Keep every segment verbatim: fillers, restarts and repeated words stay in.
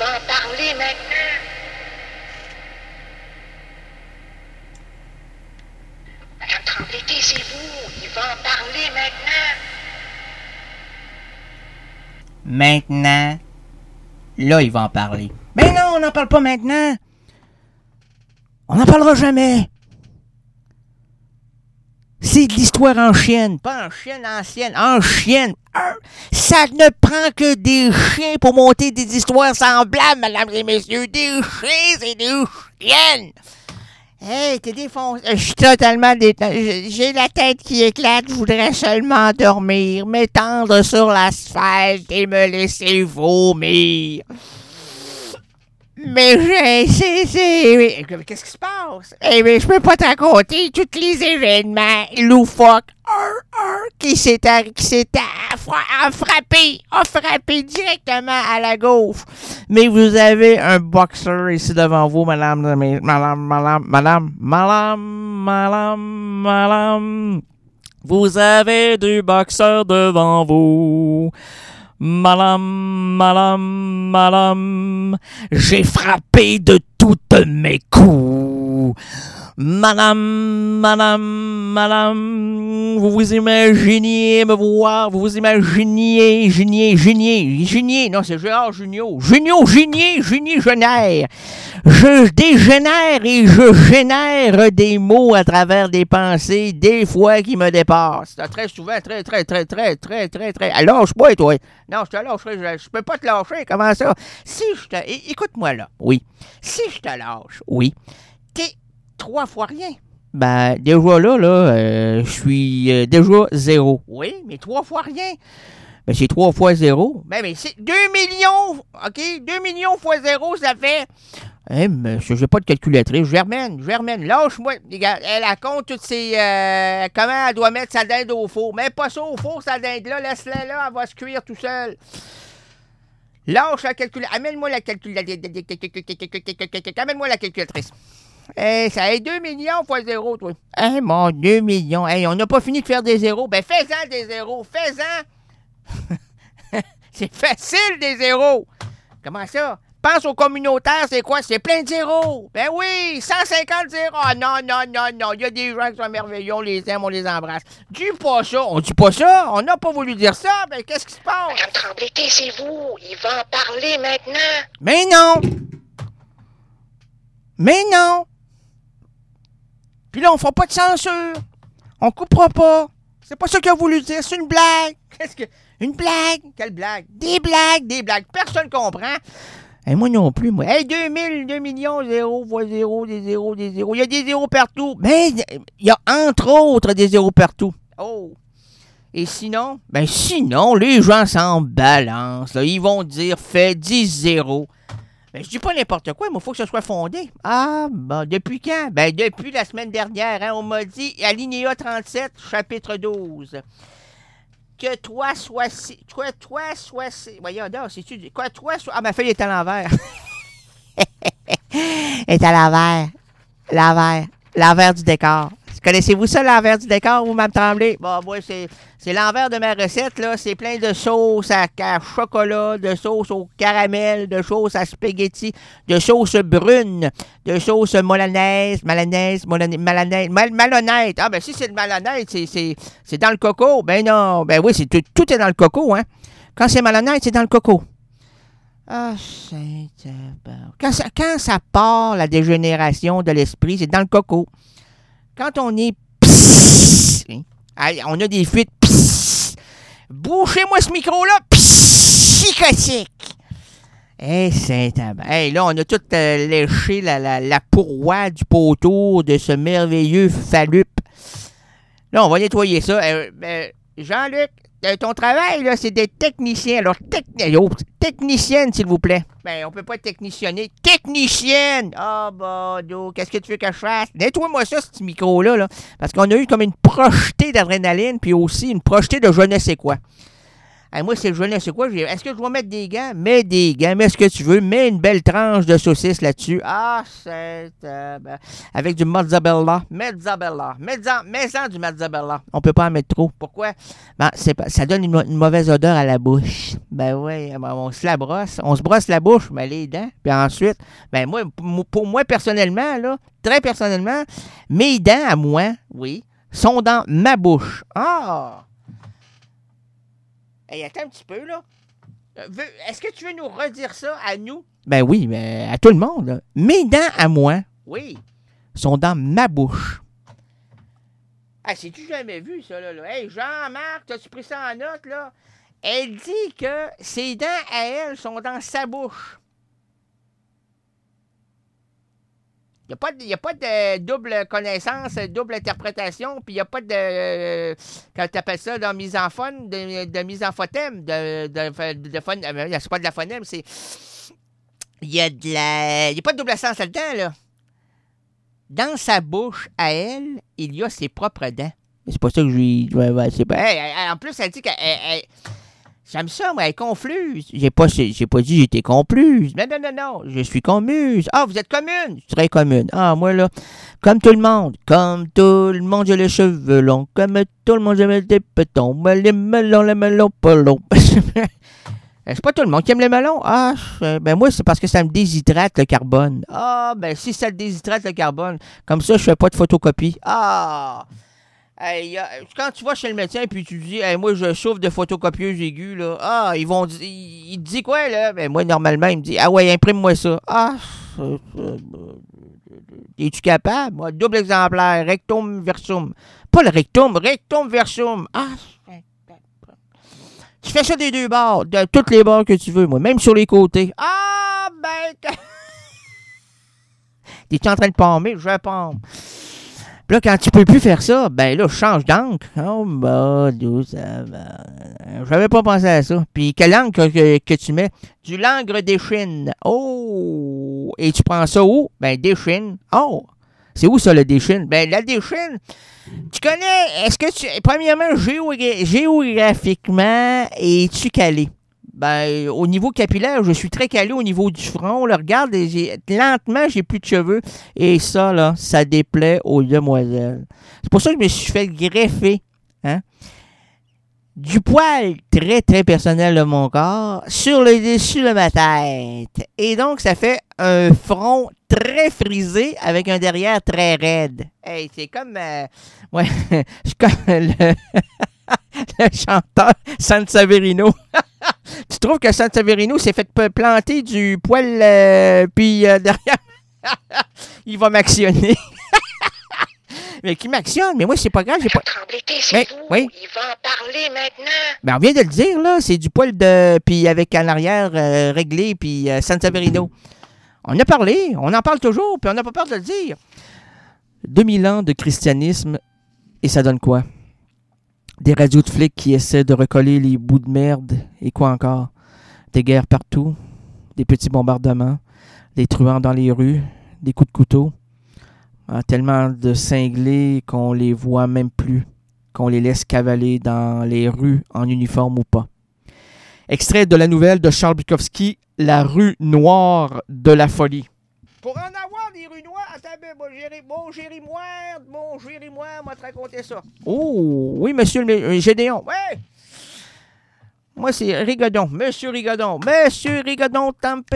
en parler maintenant. Madame Tremblay, taisez-vous. Il va en parler maintenant. Maintenant. Là, il va en parler. Mais non, on n'en parle pas maintenant. On n'en parlera jamais. C'est de l'histoire en chienne. Pas en chienne ancienne, en chienne. Ça ne prend que des chiens pour monter des histoires semblables, mesdames et messieurs. Des chiens, c'est des chiennes. Hey, t'es défoncé. Je suis totalement défoncé. J'ai la tête qui éclate. Je voudrais seulement dormir, m'étendre sur l'asphalte et me laisser vomir. Mais j'ai... c'est... c'est... Qu'est-ce qui se passe? Eh bien, je peux pas te raconter tous les événements loufoques ar, ar, qui s'est, qui s'est fra- frappé, a frappé directement à la gauche. Mais vous avez un boxeur ici devant vous, madame, madame, madame, madame, madame, madame, madame. Vous avez du boxeur devant vous. Madame, madame, madame, j'ai frappé de toutes mes coups. Madame, madame, madame, vous vous imaginiez me voir, vous vous imaginiez, Ginier, Ginier, Ginier, non c'est Gérard Jugnot, Jugnot, Ginier, Ginier, Génère. Je dégénère et je génère des mots à travers des pensées, des fois qui me dépassent. Très souvent, très, très, très, très, très, très, très. Ah, lâche-moi, toi. Non, je te lâcherai, je, je peux pas te lâcher, comment ça? Si je te... É- écoute-moi là, oui. Si je te lâche, oui, t'es trois fois rien. Ben, déjà là, là, euh, je suis euh, déjà zéro. Oui, mais trois fois rien. Ben, c'est trois fois zéro. Ben, mais c'est deux millions, OK? deux millions fois zéro, ça fait... Eh, mais je n'ai pas de calculatrice. Germaine, Germaine, lâche-moi. Regarde, elle raconte toutes ses... Euh, comment elle doit mettre sa dinde au four. Mets pas ça au four, sa dinde-là. Laisse-la là, elle va se cuire tout seul. Lâche la calculatrice. Amène-moi la calculatrice. Amène-moi la calculatrice. Eh, ça est deux millions fois zéro, toi. Eh, mon deux millions. Eh, on n'a pas fini de faire des zéros. Ben, fais-en des zéros. Fais-en. C'est facile, des zéros. Comment ça? Pense au communautaire, c'est quoi? C'est plein de zéros. Ben oui, cent cinquante zéros. Ah non, non, non, non. Il y a des gens qui sont merveilleux, on les aime, on les embrasse. Dis pas ça. On dit pas ça. On n'a pas voulu dire ça. Ben qu'est-ce qui se passe? Madame Tremblay, taisez-vous. Il va en parler maintenant. Mais non. Mais non. Puis là, on fera pas de censure. On coupera pas. C'est pas ça qu'il a voulu dire. C'est une blague. Qu'est-ce que... Une blague? Quelle blague? Des blagues, des blagues. Personne comprend. Et moi non plus, moi. Hey, deux mille, deux millions, zéro fois zéro, des zéros, des zéros. Il y a des zéros partout. Mais il y a entre autres des zéros partout. Oh. Et sinon? Ben sinon, les gens s'en balancent. Là. Ils vont dire, fais dix zéros. Ben je dis pas n'importe quoi, mais il faut que ça soit fondé. Ah, ben depuis quand? Ben depuis la semaine dernière. Hein, on m'a dit, alinéa trente-sept, chapitre douze. Que toi sois... Si, que toi sois... Si, voyons donc, c'est-tu... Que toi sois... Ah, ma feuille est à l'envers. est à l'envers. L'envers. L'envers du décor. Connaissez-vous ça, l'envers du décor, vous, Mme Tremblay? Bon, moi, c'est, c'est l'envers de ma recette, là. C'est plein de sauce à, à chocolat, de sauce au caramel, de sauce à spaghetti, de sauce brune, de sauce molanaise, malanaise, molanaise, malanaise, mal, malhonnête. Ah, ben si c'est le malhonnête, c'est, c'est, c'est dans le coco. Ben non, ben oui, c'est tout, tout est dans le coco, hein. Quand c'est malhonnête, c'est dans le coco. Ah, c'est... Quand ça, quand ça part, la dégénération de l'esprit, c'est dans le coco. Quand on est psss, on a des fuites psss, bouchez-moi ce micro-là, psychotique. Eh, c'est hey, là, on a tout euh, léché la, la, la pourroie du poteau de ce merveilleux phallup. Là, on va nettoyer ça. Euh, euh, Jean-Luc, euh, ton travail, là, c'est d'être technicien. Alors, techni- oh, technicienne, s'il vous plaît. Ben, on peut pas être technicienné. Technicienne! Ah, bah, do, qu'est-ce que tu veux que je fasse? Nettoie-moi ça, ce petit micro-là, là. Parce qu'on a eu comme une projetée d'adrénaline, puis aussi une projetée de je ne sais quoi. Hey, moi, c'est le jeûne, c'est quoi? J'ai... Est-ce que je dois mettre des gants? Mets des gants, mets ce que tu veux. Mets une belle tranche de saucisse là-dessus. Ah, c'est... Euh, ben, avec du mozzarella. Mozzarella. Mets-en, mets-en du mozzarella. On peut pas en mettre trop. Pourquoi? Ben, c'est pas... ça donne une, une mauvaise odeur à la bouche. Ben oui, ben, on se la brosse. On se brosse la bouche, mais les dents. Puis ensuite, ben moi, pour moi, personnellement, là, très personnellement, mes dents à moi, oui, sont dans ma bouche. Ah! Hey, attends un petit peu, là. Est-ce que tu veux nous redire ça à nous? Ben oui, mais à tout le monde, là. Mes dents à moi, oui, sont dans ma bouche. Ah, c'est-tu jamais vu, ça, là? là? Hey, Jean-Marc, t'as-tu pris ça en note, là? Elle dit que ses dents à elle sont dans sa bouche. Il n'y a, a pas de double connaissance, double interprétation, puis il n'y a pas de, euh, quand tu appelles ça, de mise en phone, de, de mise en phothème, de, de, de, de phone, euh, c'est pas de la phonème, c'est, il y a de la, il n'y a pas de double sens là-dedans, là. Dans sa bouche, à elle, il y a ses propres dents. C'est pas ça que je lui, ouais, ouais, c'est pas, hey, en plus, elle dit qu'elle, elle, elle, j'aime ça, moi, elle est confluse. J'ai pas, j'ai pas dit j'étais confluse. Non, non, non, non, je suis commuse. Ah, vous êtes commune? Je suis très commune. Ah, moi, là, comme tout le monde, comme tout le monde, j'ai les cheveux longs. Comme tout le monde, j'ai des pétons. Mais les melons, les melons, pas longs. C'est pas tout le monde qui aime les melons. Ah, ben moi, c'est parce que ça me déshydrate le carbone. Ah, ben si ça te déshydrate le carbone, comme ça, je fais pas de photocopie. Ah! Hey, quand tu vas chez le médecin et tu dis hey, moi je souffre de photocopieuse aiguë là, ah ils vont dire il, il te dit quoi là? Ben moi normalement il me dit ah ouais imprime-moi ça. Ah es-tu capable? Moi, double exemplaire, rectum versum. Pas le rectum, rectum versum. Ah tu fais ça des deux bords, de toutes les bords que tu veux, moi, même sur les côtés. Ah ben t'es-tu en train de palmer? Je palme. Puis là, quand tu peux plus faire ça, ben là, je change d'encre. Oh, bah, d'où ça va. J'avais pas pensé à ça. Puis, quelle encre que, que tu mets? Du langre d'échine. Oh! Et tu prends ça où? Ben, d'échine. Oh! C'est où ça, le d'échine? Ben, la d'échine, tu connais, est-ce que tu, premièrement, géogra- géographiquement, es-tu calé? Ben, au niveau capillaire, je suis très calé au niveau du front. Là, regarde, j'ai, lentement, j'ai plus de cheveux. Et ça, là, ça déplaît aux demoiselles. C'est pour ça que je me suis fait greffer, hein, du poil très, très personnel de mon corps sur le dessus de ma tête. Et donc, ça fait un front très frisé avec un derrière très raide. Hey, c'est comme... Euh, ouais, je suis comme le, le chanteur Sanseverino. Tu trouves que Sanseverino s'est fait planter du poil, euh, puis euh, derrière, il va m'actionner. Mais qui m'actionne? Mais moi, c'est pas grave. J'ai pas... Tremblay, taisez-vous. Oui. Il va en parler maintenant. Ben, on vient de le dire, là. C'est du poil de... Puis avec en arrière euh, réglé, puis euh, Sanseverino. On a parlé. On en parle toujours, puis on n'a pas peur de le dire. deux mille ans de christianisme, et ça donne quoi? Des radios de flics qui essaient de recoller les bouts de merde. Et quoi encore? Des guerres partout. Des petits bombardements. Des truands dans les rues. Des coups de couteau. Ah, tellement de cinglés qu'on les voit même plus. Qu'on les laisse cavaler dans les rues en uniforme ou pas. Extrait de la nouvelle de Charles Bukowski, La rue noire de la folie. Pour en avoir des rues noires, attends, bon, Géry, bon, Géry Moire, bon, Géry Moire m'a raconté ça. Oh, oui, monsieur le Gédéon, ouais. Moi, c'est Rigodon, monsieur Rigodon, monsieur Rigodon,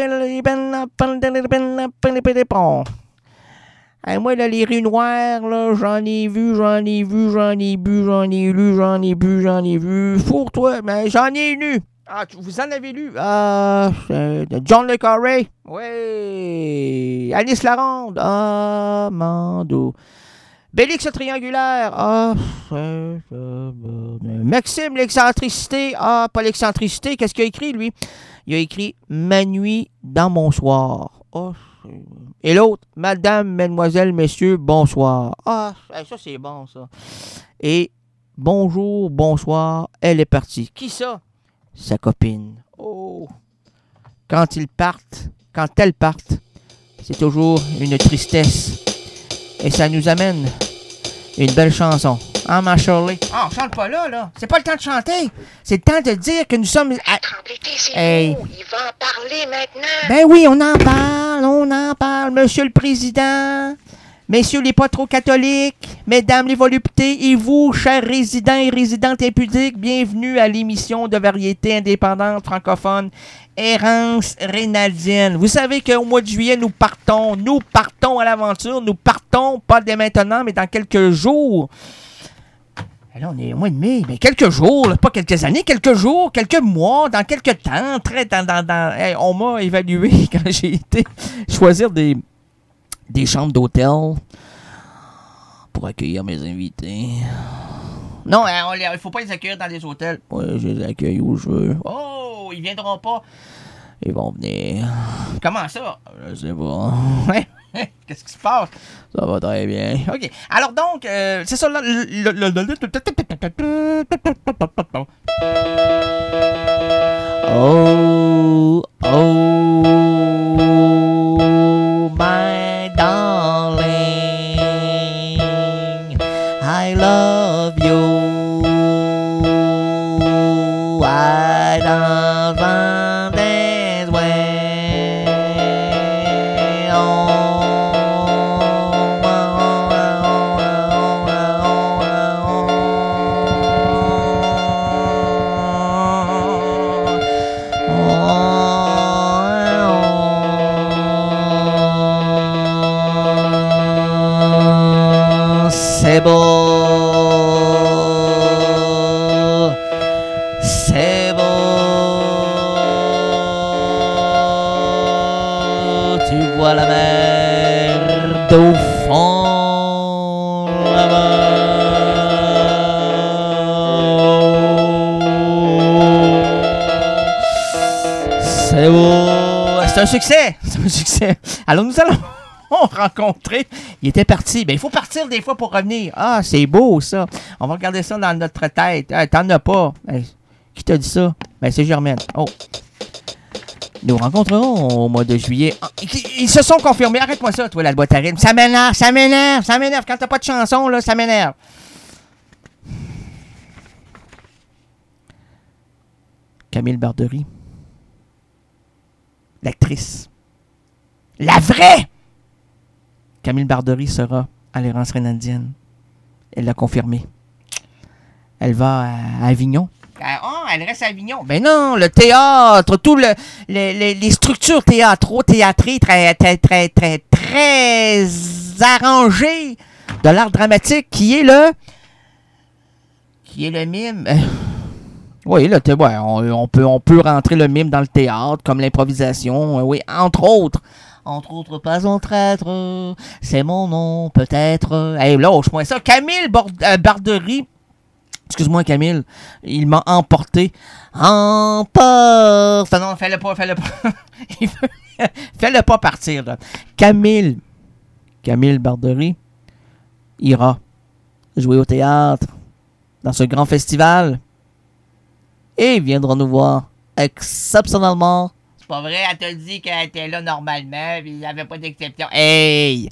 hey, moi, là, les rues noires, là, j'en ai vu, j'en ai vu, j'en ai bu, j'en ai lu, j'en ai bu, j'en ai vu. Fourre-toi, mais j'en ai lu. Ah, vous en avez lu? Ah, euh, John le Carré. Oui. Alice Laronde. Ah, Mando. Bélix le triangulaire. Ah, euh, euh, euh, Maxime l'excentricité. Ah, pas l'excentricité. Qu'est-ce qu'il a écrit, lui? Il a écrit Ma nuit dans mon soir. Oh, et l'autre, Madame, Mademoiselle, Messieurs, bonsoir. Ah, ça c'est bon, ça. Et bonjour, bonsoir, elle est partie. Qui ça? Sa copine. Oh! Quand ils partent, quand elles partent, c'est toujours une tristesse. Et ça nous amène une belle chanson. Ah, ma Shirley. Ah, on chante pas là, là. C'est pas le temps de chanter. C'est le temps de dire que nous sommes... À... Tremblay, taisez-vous. Hey. Il va en parler maintenant. Ben oui, on en parle, on en parle, Monsieur le Président. Messieurs les pas trop catholiques, mesdames les voluptés et vous, chers résidents et résidentes impudiques, bienvenue à l'émission de variété indépendante francophone Errance Rénaldienne. Vous savez qu'au mois de juillet, nous partons, nous partons à l'aventure, nous partons, pas dès maintenant, mais dans quelques jours. Et là, on est au mois de mai, mais quelques jours, là, pas quelques années, quelques jours, quelques mois, dans quelques temps, très dans... dans, dans hey, on m'a évalué quand j'ai été choisir des... des chambres d'hôtel pour accueillir mes invités. Non, hein, on les, il faut pas les accueillir dans des hôtels. Ouais, je les accueille où je veux. Oh, ils viendront pas. Ils vont venir. Comment ça? Je sais pas. Qu'est-ce qui se passe? Ça va très bien. OK. Alors donc, euh, c'est ça. Là, le, le, le, le... Oh, oh, my darling, I love you. I don't want this way. Oh, c'est beau, c'est beau, tu vois la mer d'au fond là-bas. C'est beau, c'est un succès, c'est un succès. Alors nous allons rencontrer. Il était parti. Ben, il faut partir des fois pour revenir. Ah, c'est beau, ça. On va regarder ça dans notre tête. Ah, t'en as pas. Ben, qui t'a dit ça? Ben, c'est Germaine. Oh. Nous rencontrerons au mois de juillet. Ah, ils, ils se sont confirmés. Arrête-moi ça, toi, la boîte à rythme. Ça m'énerve, ça m'énerve, ça m'énerve. Quand t'as pas de chanson, là, ça m'énerve. Camille Bardery. L'actrice. La vraie! Camille Bardery sera à l'Errance Rénaldienne. Elle l'a confirmé. Elle va à Avignon. Ah, elle reste à Avignon. Ben non, le théâtre, tout le, le, le les structures théâtraux, théâtrées, très, très, très, très, très arrangées de l'art dramatique, qui est le, qui est le mime. Oui, le thé, ouais, on, on peut, on peut rentrer le mime dans le théâtre, comme l'improvisation, oui, entre autres. Entre autres, pas un traître, c'est mon nom, peut-être. Hey, lâche-moi ça. Camille Bord- euh, Bardery, excuse-moi, Camille, il m'a emporté. Emporte. Non, fais-le pas, fais-le pas. Fais-le pas partir, là. Camille, Camille Bardery ira jouer au théâtre dans ce grand festival et viendra nous voir exceptionnellement. C'est pas vrai, elle t'a dit qu'elle était là normalement, puis il n'y avait pas d'exception. Hey!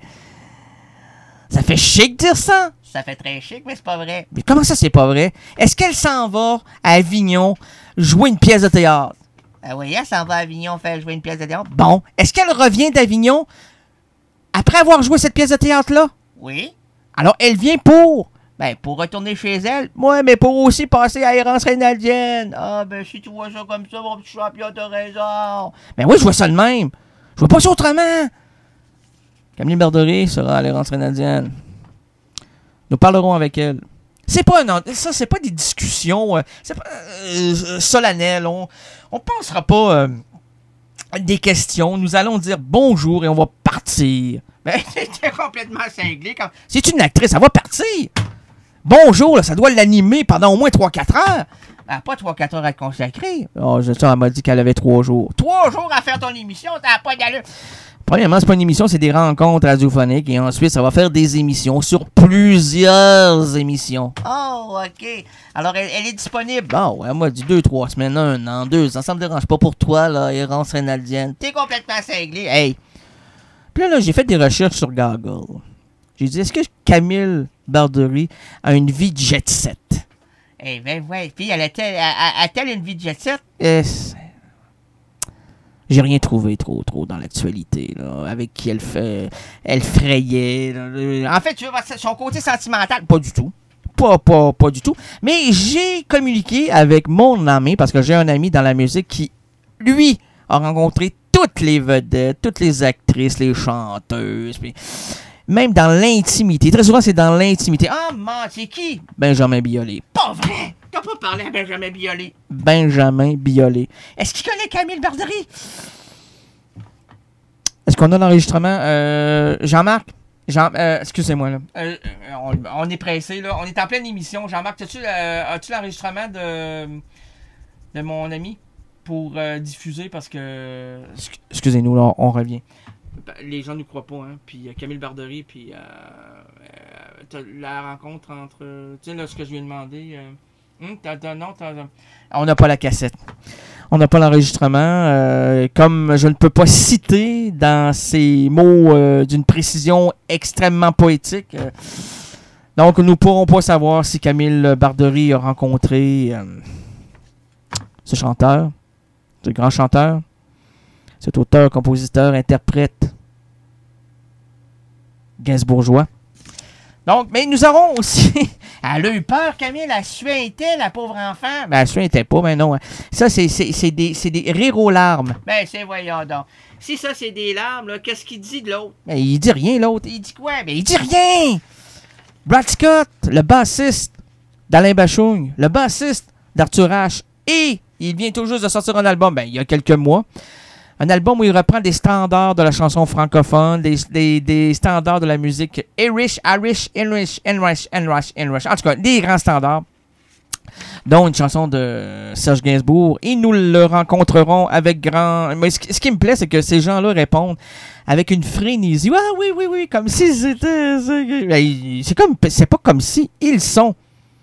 Ça fait chic de dire ça? Ça fait très chic, mais c'est pas vrai. Mais comment ça, c'est pas vrai? Est-ce qu'elle s'en va à Avignon jouer une pièce de théâtre? Ah oui, elle s'en va à Avignon faire jouer une pièce de théâtre. Bon, est-ce qu'elle revient d'Avignon après avoir joué cette pièce de théâtre-là? Oui. Alors, elle vient pour... Ben, pour retourner chez elle. Ouais, mais pour aussi passer à Errance Rénaldienne. Ah, ben, si tu vois ça comme ça, mon petit champion, t'as raison. Ben oui, je vois ça de même. Je vois pas ça autrement. Camille Bardery sera à l'Errance Rénaldienne. Nous parlerons avec elle. C'est pas non, ça, c'est pas des discussions euh, c'est pas, euh, solennelles. On, on pensera pas euh, des questions. Nous allons dire bonjour et on va partir. Ben, c'était complètement cinglé. Quand... C'est une actrice, elle va partir. Bonjour, là, ça doit l'animer pendant au moins trois quatre heures. Elle n'a pas trois quatre heures à te consacrer. Oh, je sais, elle m'a dit qu'elle avait trois jours. trois jours à faire ton émission, t'as pas d'allure. Premièrement, c'est pas une émission, c'est des rencontres radiophoniques. Et ensuite, ça va faire des émissions sur plusieurs émissions. Oh, OK. Alors, elle, elle est disponible. Bon, ouais, elle m'a dit deux, trois semaines, un an, deux ans. Ça me dérange pas pour toi, là, Errance Rénaldienne. T'es complètement cinglé. Hey. Puis là, là, j'ai fait des recherches sur Google. J'ai dit, est-ce que Camille Bardery a une vie de jet-set? Eh ben ouais, puis elle a-t-elle, a, a-t-elle une vie de jet-set? Eh, j'ai rien trouvé trop, trop dans l'actualité, là, avec qui elle fait, elle frayait. Là. En fait, tu veux voir son côté sentimental? Pas du tout. Pas, pas, pas du tout. Mais j'ai communiqué avec mon ami, parce que j'ai un ami dans la musique qui, lui, a rencontré toutes les vedettes, toutes les actrices, les chanteuses, puis même dans l'intimité. Très souvent, c'est dans l'intimité. Ah, man, c'est qui? Benjamin Biolay. Pas vrai! T'as pas parlé à Benjamin Biolay. Benjamin Biolay. Est-ce qu'il connaît Camille Bardery? Est-ce qu'on a l'enregistrement? Euh, Jean-Marc? Jean, euh, excusez-moi, là. Euh, on, on est pressé, là. On est en pleine émission. Jean-Marc, as-tu, euh, as-tu l'enregistrement de, de mon ami pour euh, diffuser? Parce que... Excusez-nous, là, on revient. Les gens ne nous croient pas, hein. Puis euh, Camille Bardery, puis euh, euh, la rencontre entre... Tu sais, là, ce que je lui ai demandé... Euh, hum, t'as, t'as, non, t'as, on n'a pas la cassette. On n'a pas l'enregistrement. Euh, comme je ne peux pas citer dans ces mots euh, d'une précision extrêmement poétique. Euh, donc, nous ne pourrons pas savoir si Camille Bardery a rencontré euh, ce chanteur, ce grand chanteur, cet auteur, compositeur, interprète gainsbourgeois. Donc, mais nous aurons aussi... Elle a eu peur, Camille, elle suintait, la pauvre enfant. Ben, elle suintait pas, mais non. Hein. Ça, c'est, c'est, c'est, des, c'est des rires aux larmes. Ben, c'est, voyons donc. Si ça, c'est des larmes, là, qu'est-ce qu'il dit de l'autre? Ben, il dit rien, l'autre. Il dit quoi? Ben, il dit rien! Brad Scott, le bassiste d'Alain Bachung, le bassiste d'Arthur H. Et il vient tout juste de sortir un album, ben, il y a quelques mois. Un album où il reprend des standards de la chanson francophone, des, des, des standards de la musique Irish, Irish, English, English, English, English. En tout cas, des grands standards. Dont une chanson de Serge Gainsbourg. Et nous le rencontrerons avec grand... Mais ce, ce qui me plaît, c'est que ces gens-là répondent avec une frénésie. Ah oui, oui, oui, comme si c'était... C'est comme... C'est pas comme si. Ils sont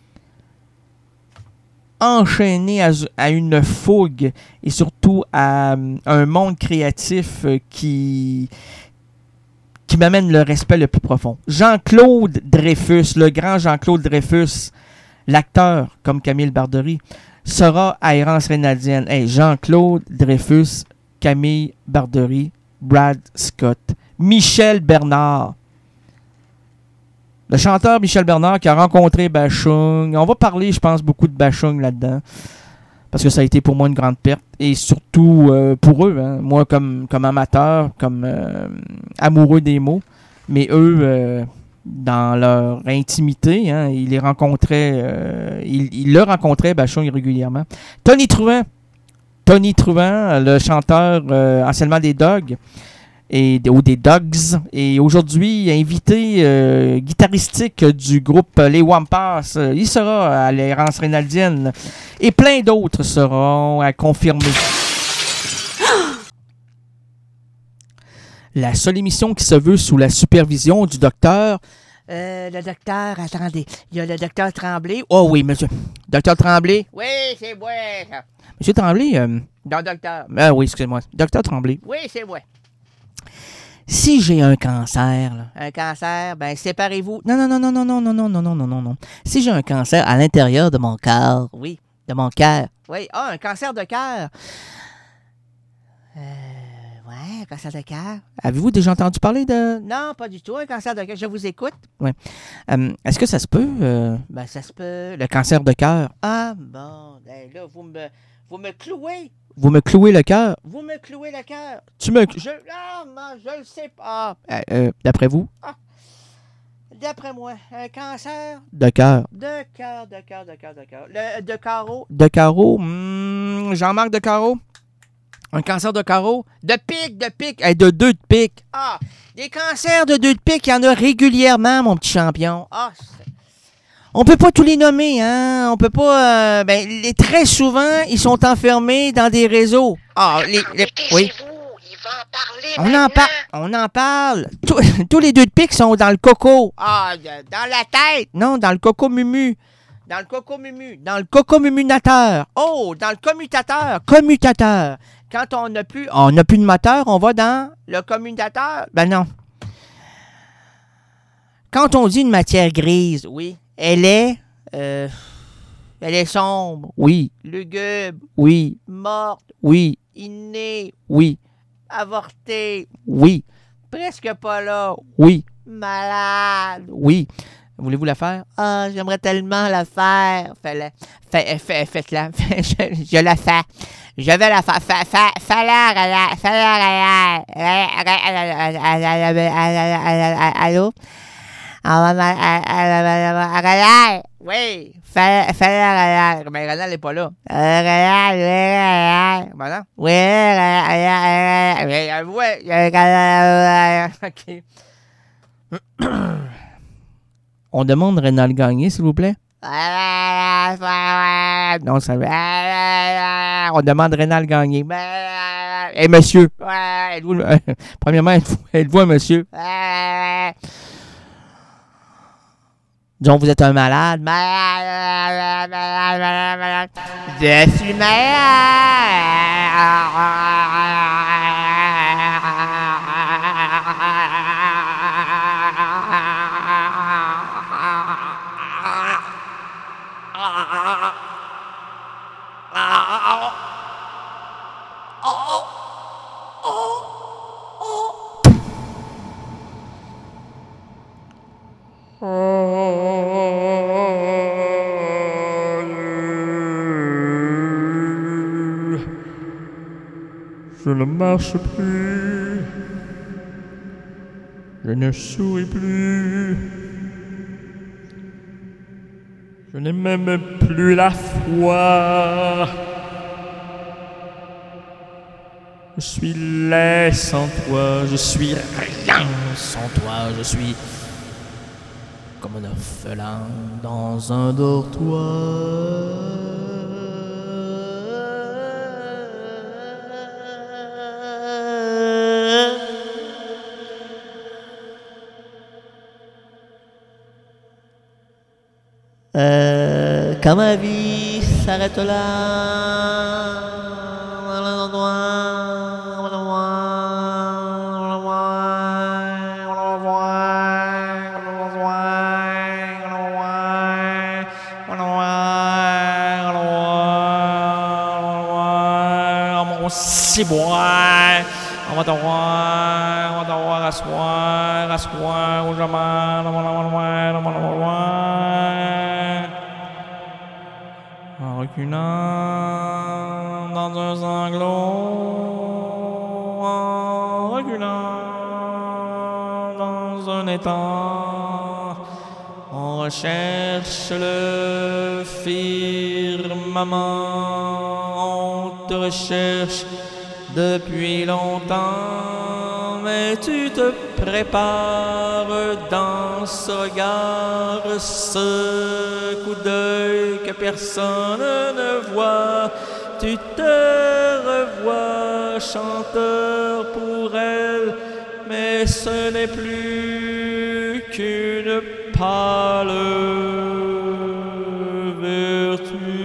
enchaîné à, à une fougue et surtout à um, un monde créatif euh, qui qui m'amène le respect le plus profond. Jean-Claude Dreyfus, le grand Jean-Claude Dreyfus, l'acteur comme Camille Bardery, sera à Errance Rénadienne. Hey, Jean-Claude Dreyfus, Camille Bardery, Brad Scott, Michel Bernard. Le chanteur Michel Bernard qui a rencontré Bachung. On va parler, je pense, beaucoup de Bachung là-dedans. Parce que ça a été pour moi une grande perte. Et surtout euh, pour eux. Hein. Moi, comme, comme amateur, comme euh, amoureux des mots. Mais eux, euh, dans leur intimité, hein, ils les rencontraient. Euh, ils, ils le rencontraient, Bachung, régulièrement. Tony Trouin. Tony Trouin, le chanteur euh, anciennement des Dogs. Et, ou des Dogs, et aujourd'hui invité euh, guitaristique du groupe Les Wampas. Il sera à l'Errance Rénaldienne et plein d'autres seront à confirmer. La seule émission qui se veut sous la supervision du docteur... Euh, le docteur, attendez, il y a le docteur Tremblay. Oh oui, monsieur. Docteur Tremblay. Oui, c'est moi, ça. Monsieur Tremblay... Euh... Non, docteur. Ah oui, excusez-moi. Docteur Tremblay. Oui, c'est moi. Si j'ai un cancer, là, un cancer, ben séparez-vous. Non, non, non, non, non, non, non, non, non, non, non, non, non. Si j'ai un cancer à l'intérieur de mon corps, oui, de mon cœur. Oui, ah, un cancer de cœur. Euh, ouais, un cancer de cœur. Avez-vous déjà entendu parler de... Non, pas du tout, un cancer de cœur. Je vous écoute. Oui. Euh, est-ce que ça se peut? Euh, ben, ça se peut. Le cancer de cœur. Ah, bon, ben là, vous me, vous me clouez. Vous me clouez le cœur. Vous me clouez le cœur. Tu me... Je... Ah, moi, je le sais pas. Euh, euh, d'après vous? Ah. D'après moi, un cancer... De cœur. De cœur, de cœur, de cœur, de cœur. Le, de carreau. De carreau. Hmm, Jean-Marc de carreau. Un cancer de carreau. De pic, de pic. Hey, de deux de pic. Ah, des cancers de deux de pic, il y en a régulièrement, mon petit champion. Ah, c'est... On peut pas tous les nommer, hein. On peut pas... Euh, ben, les, très souvent, ils sont enfermés dans des réseaux. Ah, les... les oui. Il va en parler on en, par... on en parle. Tous, tous les deux de pique sont dans le coco. Ah, dans la tête. Non, dans le coco mumu. Dans le coco mumu. Dans le coco mumunateur. Oh, dans le commutateur. Commutateur. Quand on n'a plus... On n'a plus de moteur, on va dans... Le commutateur. Ben non. Quand on dit une matière grise, oui, elle est... Euh, elle est sombre, oui. Lugubre, oui. Morte, oui. Innée, oui. Avortée, oui. Presque pas là, oui. Malade, oui. Voulez-vous la faire? Ah, j'aimerais tellement la faire. Fais-la. Fais, fais, faites-la. je, je la fais. Je vais la faire. Fais, fais, fais-la. Fais-la. Allô? Oui. Fais-la. Fais-la. Mais Renal n'est pas là. Voilà. Oui. OK. On demande Rénal Gagné, s'il vous plaît. Non, ça va. On demande Rénal Gagné. Eh, hey, monsieur. Premièrement, êtes-vous un monsieur? Donc, vous êtes un malade. Je suis Je ne marche plus, je ne souris plus, je n'ai même plus la foi. Je suis laid sans toi, je suis rien sans toi, je suis comme un orphelin dans un dortoir. Euh, quand ma vie s'arrête là, dans un endroit, on va le voir, on va le voir, on va le voir, on va le voir, on va le voir, on va le voir, on va le voir, mon ciboire, on va te voir, on va te voir à soir, à soir, au jamais, on va le voir, on va le voir. En reculant dans un sanglot, en reculant dans un étang, on recherche le firmament, on te recherche depuis longtemps, mais tu te prépares dans ce regard, ce coup d'œil que personne ne voit. Tu te revois chanteur pour elle, mais ce n'est plus qu'une pâle vertu.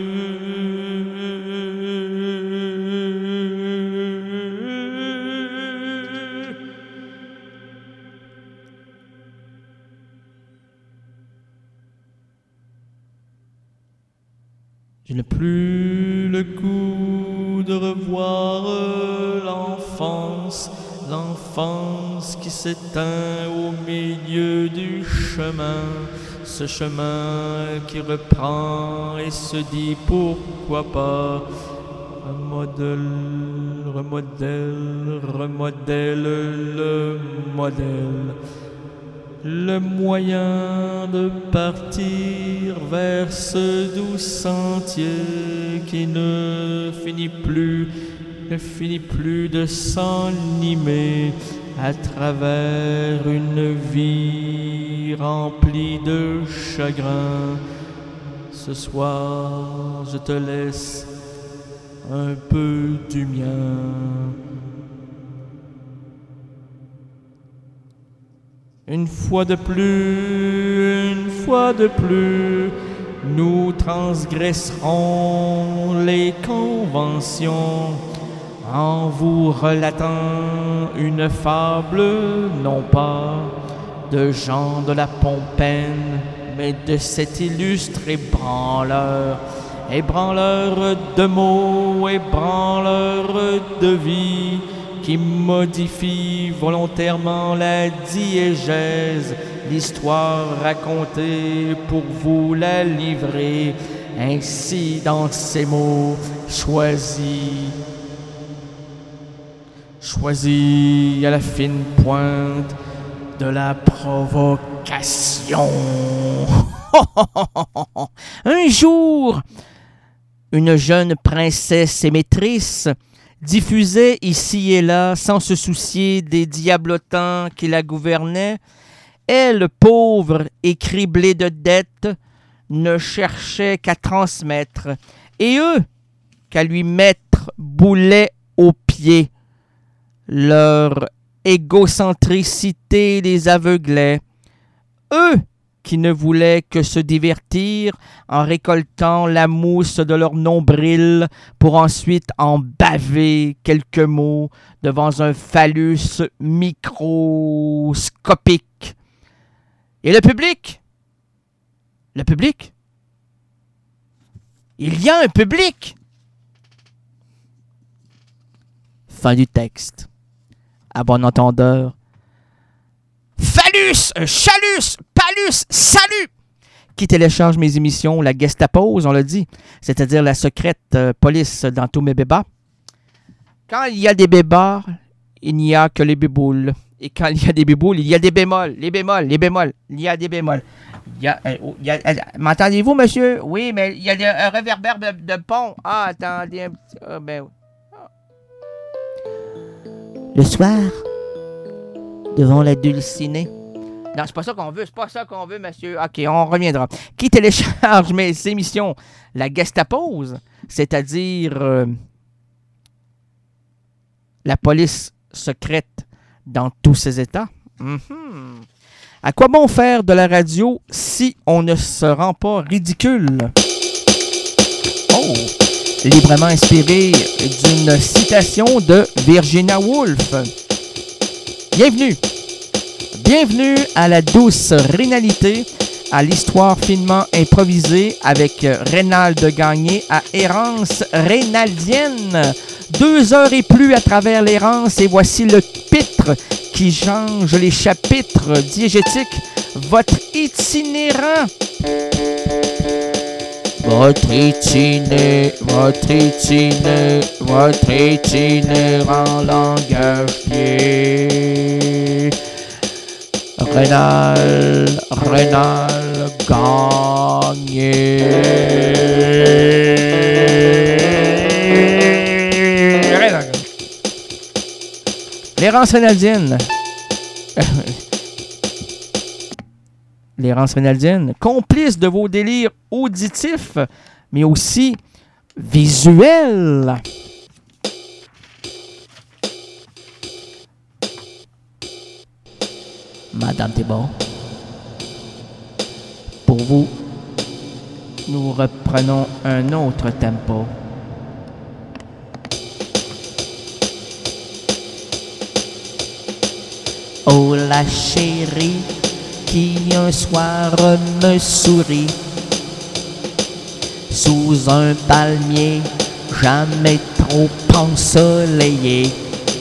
Je n'ai plus le goût de revoir l'enfance, l'enfance qui s'éteint au milieu du chemin, ce chemin qui reprend et se dit pourquoi pas, remodèle, remodèle, remodèle le modèle. Le moyen de partir vers ce doux sentier qui ne finit plus, ne finit plus de s'enimer à travers une vie remplie de chagrin. Ce soir, je te laisse un peu du mien. Une fois de plus, une fois de plus, nous transgresserons les conventions en vous relatant une fable, non pas de Jean de La Pompaine, mais de cet illustre ébranleur, ébranleur de mots, ébranleur de vie, qui modifie volontairement la diégèse, l'histoire racontée pour vous la livrer, ainsi dans ces mots choisis, choisis à la fine pointe de la provocation. Un jour, une jeune princesse émettrice diffusait ici et là, sans se soucier des diablotants qui la gouvernaient. Elle, pauvre et criblée de dettes, ne cherchait qu'à transmettre, et eux, qu'à lui mettre boulet aux pieds. Leur égocentricité les aveuglait. Eux, qui ne voulaient que se divertir en récoltant la mousse de leur nombril pour ensuite en baver quelques mots devant un phallus microscopique. Et le public? Le public? Il y a un public! Fin du texte. À bon entendeur. Phallus, chalus, palus, salut! Qui télécharge mes émissions, la Gestapose, on l'a dit, c'est-à-dire la secrète euh, police dans tous mes bébas. Quand il y a des bébas, il n'y a que les béboules. Et quand il y a des béboules, il y a des bémols, les bémols, les bémols, il y a des bémols. Il y a, euh, il y a, euh, m'entendez-vous, monsieur? Oui, mais il y a des, un réverbère de, de pont. Ah, attendez un petit... Ah, ben... Le soir, devant la dulcinée. Non, c'est pas ça qu'on veut, c'est pas ça qu'on veut, monsieur. OK, on reviendra. Qui télécharge mes émissions? La Gestapose, c'est-à-dire euh, la police secrète dans tous ses états. Mm-hmm. À quoi bon faire de la radio si on ne se rend pas ridicule? Oh! Librement inspiré d'une citation de Virginia Woolf. Bienvenue! Bienvenue à la douce rénalité, à l'histoire finement improvisée avec Rénald Gagné à Errance rénaldienne. Deux heures et plus à travers l'errance, et voici le pitre qui change les chapitres diégétiques, votre itinérant. Votre itiné, votre itiné, votre itinérant langagier. Rénal, Rénal Gagné. L'errance rénaldienne. L'errance rénaldienne, complice de vos délires auditifs, mais aussi visuels. Madame Thébault, pour vous, nous reprenons un autre tempo. Oh la chérie, qui un soir me sourit sous un palmier jamais trop ensoleillé.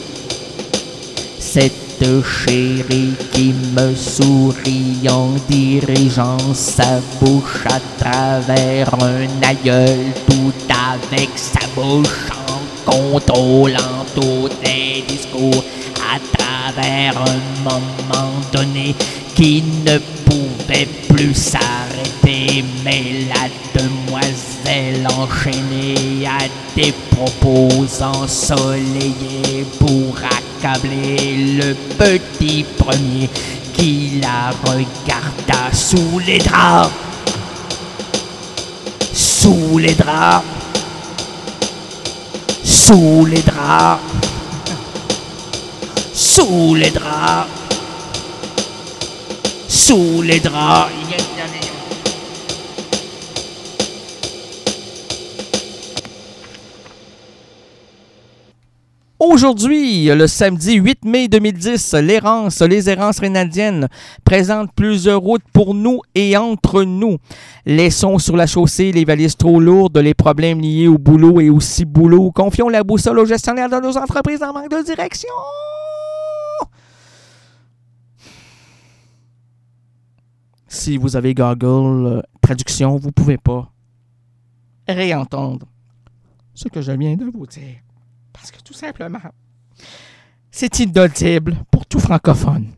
Cette chérie qui me sourit en dirigeant sa bouche à travers un aïeul, tout avec sa bouche en contrôlant tous les discours à travers un moment donné qui ne pouvait plus s'arrêter, mais la demoiselle enchaînée à des propos ensoleillés pour accabler le petit premier qui la regarda sous les draps, sous les draps, sous les draps, sous les draps. Sous les draps. Aujourd'hui, le samedi huit mai deux mille dix, l'Errance, les Errances Rénaldiennes présentent plusieurs routes pour nous et entre nous. Les sons sur la chaussée, les valises trop lourdes, les problèmes liés au boulot et aussi boulot. Confions la boussole aux gestionnaires de nos entreprises en manque de direction. Si vous avez Google euh, Traduction, vous ne pouvez pas réentendre ce que je viens de vous dire. Parce que tout simplement, c'est inaudible pour tout francophone.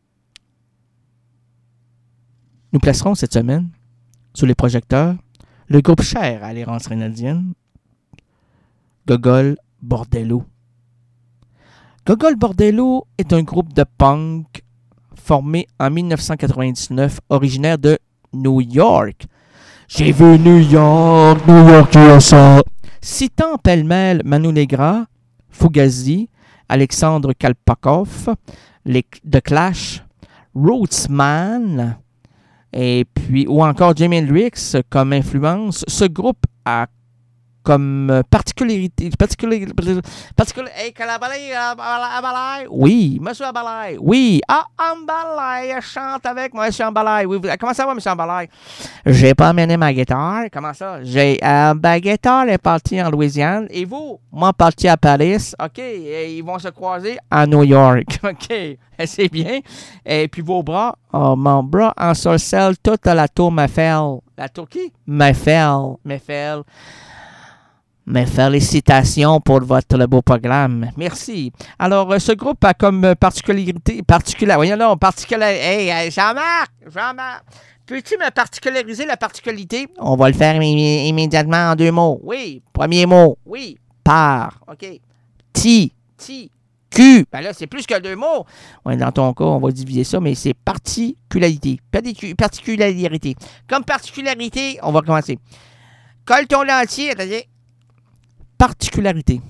Nous placerons cette semaine sous les projecteurs le groupe cher à l'Errance Rénaldienne, Gogol Bordello. Gogol Bordello est un groupe de punk formé en dix-neuf cent quatre-vingt-dix-neuf, originaire de New York. J'ai vu New York, New York, U S A. Citant pêle-mêle Manu Negra, Fugazi, Alexandre Kalpakov, les The Clash, Rootsman, et puis, ou encore Jimi Hendrix comme influence, ce groupe a comme particularité, particularité, particularité, hey, Calabalay, Abalay, oui, monsieur Abalay, oui, ah, Abalay, chante avec moi, monsieur Abalay, oui, comment ça va, monsieur Abalay? J'ai pas amené ma guitare, comment ça? J'ai, euh, ma guitare est partie en Louisiane, et vous? Moi, parti à Paris, ok, et ils vont se croiser à New York, ok, c'est bien, et puis vos bras, oh, mon bras ensorcelle toute la tour Eiffel, la tour qui? Eiffel, Eiffel. Mais félicitations pour votre beau programme. Merci. Alors, ce groupe a comme particularité... Particular, voyons là, particular... Hey, Jean-Marc! Jean-Marc! Peux-tu me particulariser la particularité? On va le faire im- immédiatement en deux mots. Oui. Premier mot. Oui. Par. OK. Ti. Ti. Q. Ben là, c'est plus que deux mots. Ouais, dans ton cas, on va diviser ça, mais c'est particularité. Particu- particularité. Comme particularité, on va commencer. Colle ton lentier, c'est-à-dire... Particularité.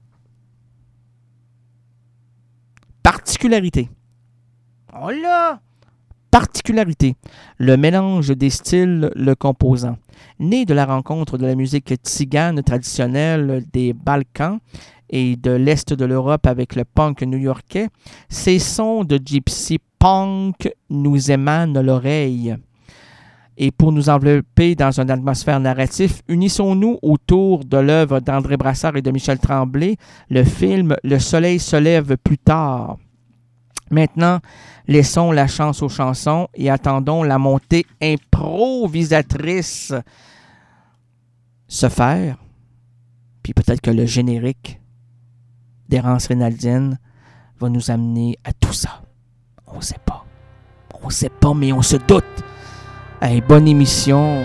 Particularité. Oh là! Particularité. Le mélange des styles le composant. Né de la rencontre de la musique tzigane traditionnelle des Balkans et de l'Est de l'Europe avec le punk new-yorkais, ces sons de gypsy punk nous émanent l'oreille. Et pour nous envelopper dans une atmosphère narrative, unissons-nous autour de l'œuvre d'André Brassard et de Michel Tremblay, le film « Le soleil se lève plus tard ». Maintenant, laissons la chance aux chansons et attendons la montée improvisatrice se faire. Puis peut-être que le générique d'Errance Rénaldienne va nous amener à tout ça. On ne sait pas. On ne sait pas, mais on se doute. Hey, bonne émission.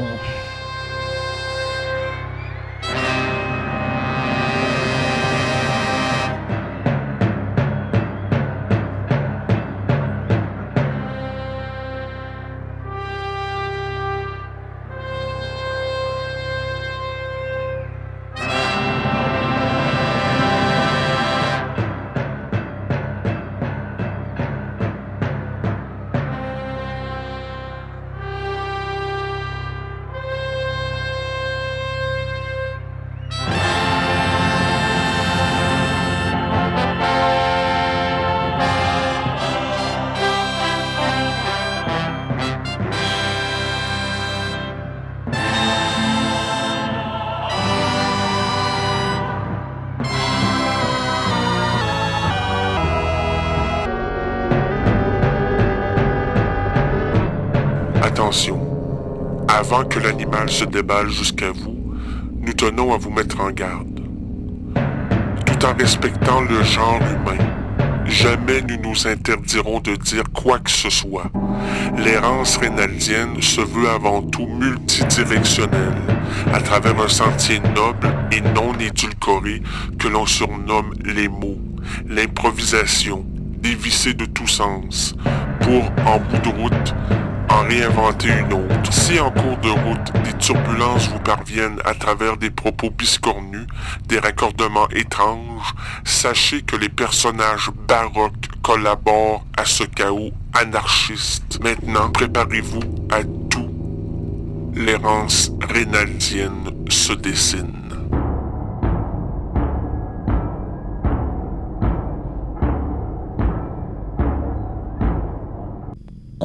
Attention, avant que l'animal se déballe jusqu'à vous, nous tenons à vous mettre en garde. Tout en respectant le genre humain, jamais nous nous interdirons de dire quoi que ce soit. L'errance rénaldienne se veut avant tout multidirectionnelle, à travers un sentier noble et non édulcoré que l'on surnomme les mots, l'improvisation, dévissée de tout sens, pour, en bout de route, en réinventer une autre. Si en cours de route, des turbulences vous parviennent à travers des propos biscornus, des raccordements étranges, sachez que les personnages baroques collaborent à ce chaos anarchiste. Maintenant, préparez-vous à tout. L'errance rénaldienne se dessine.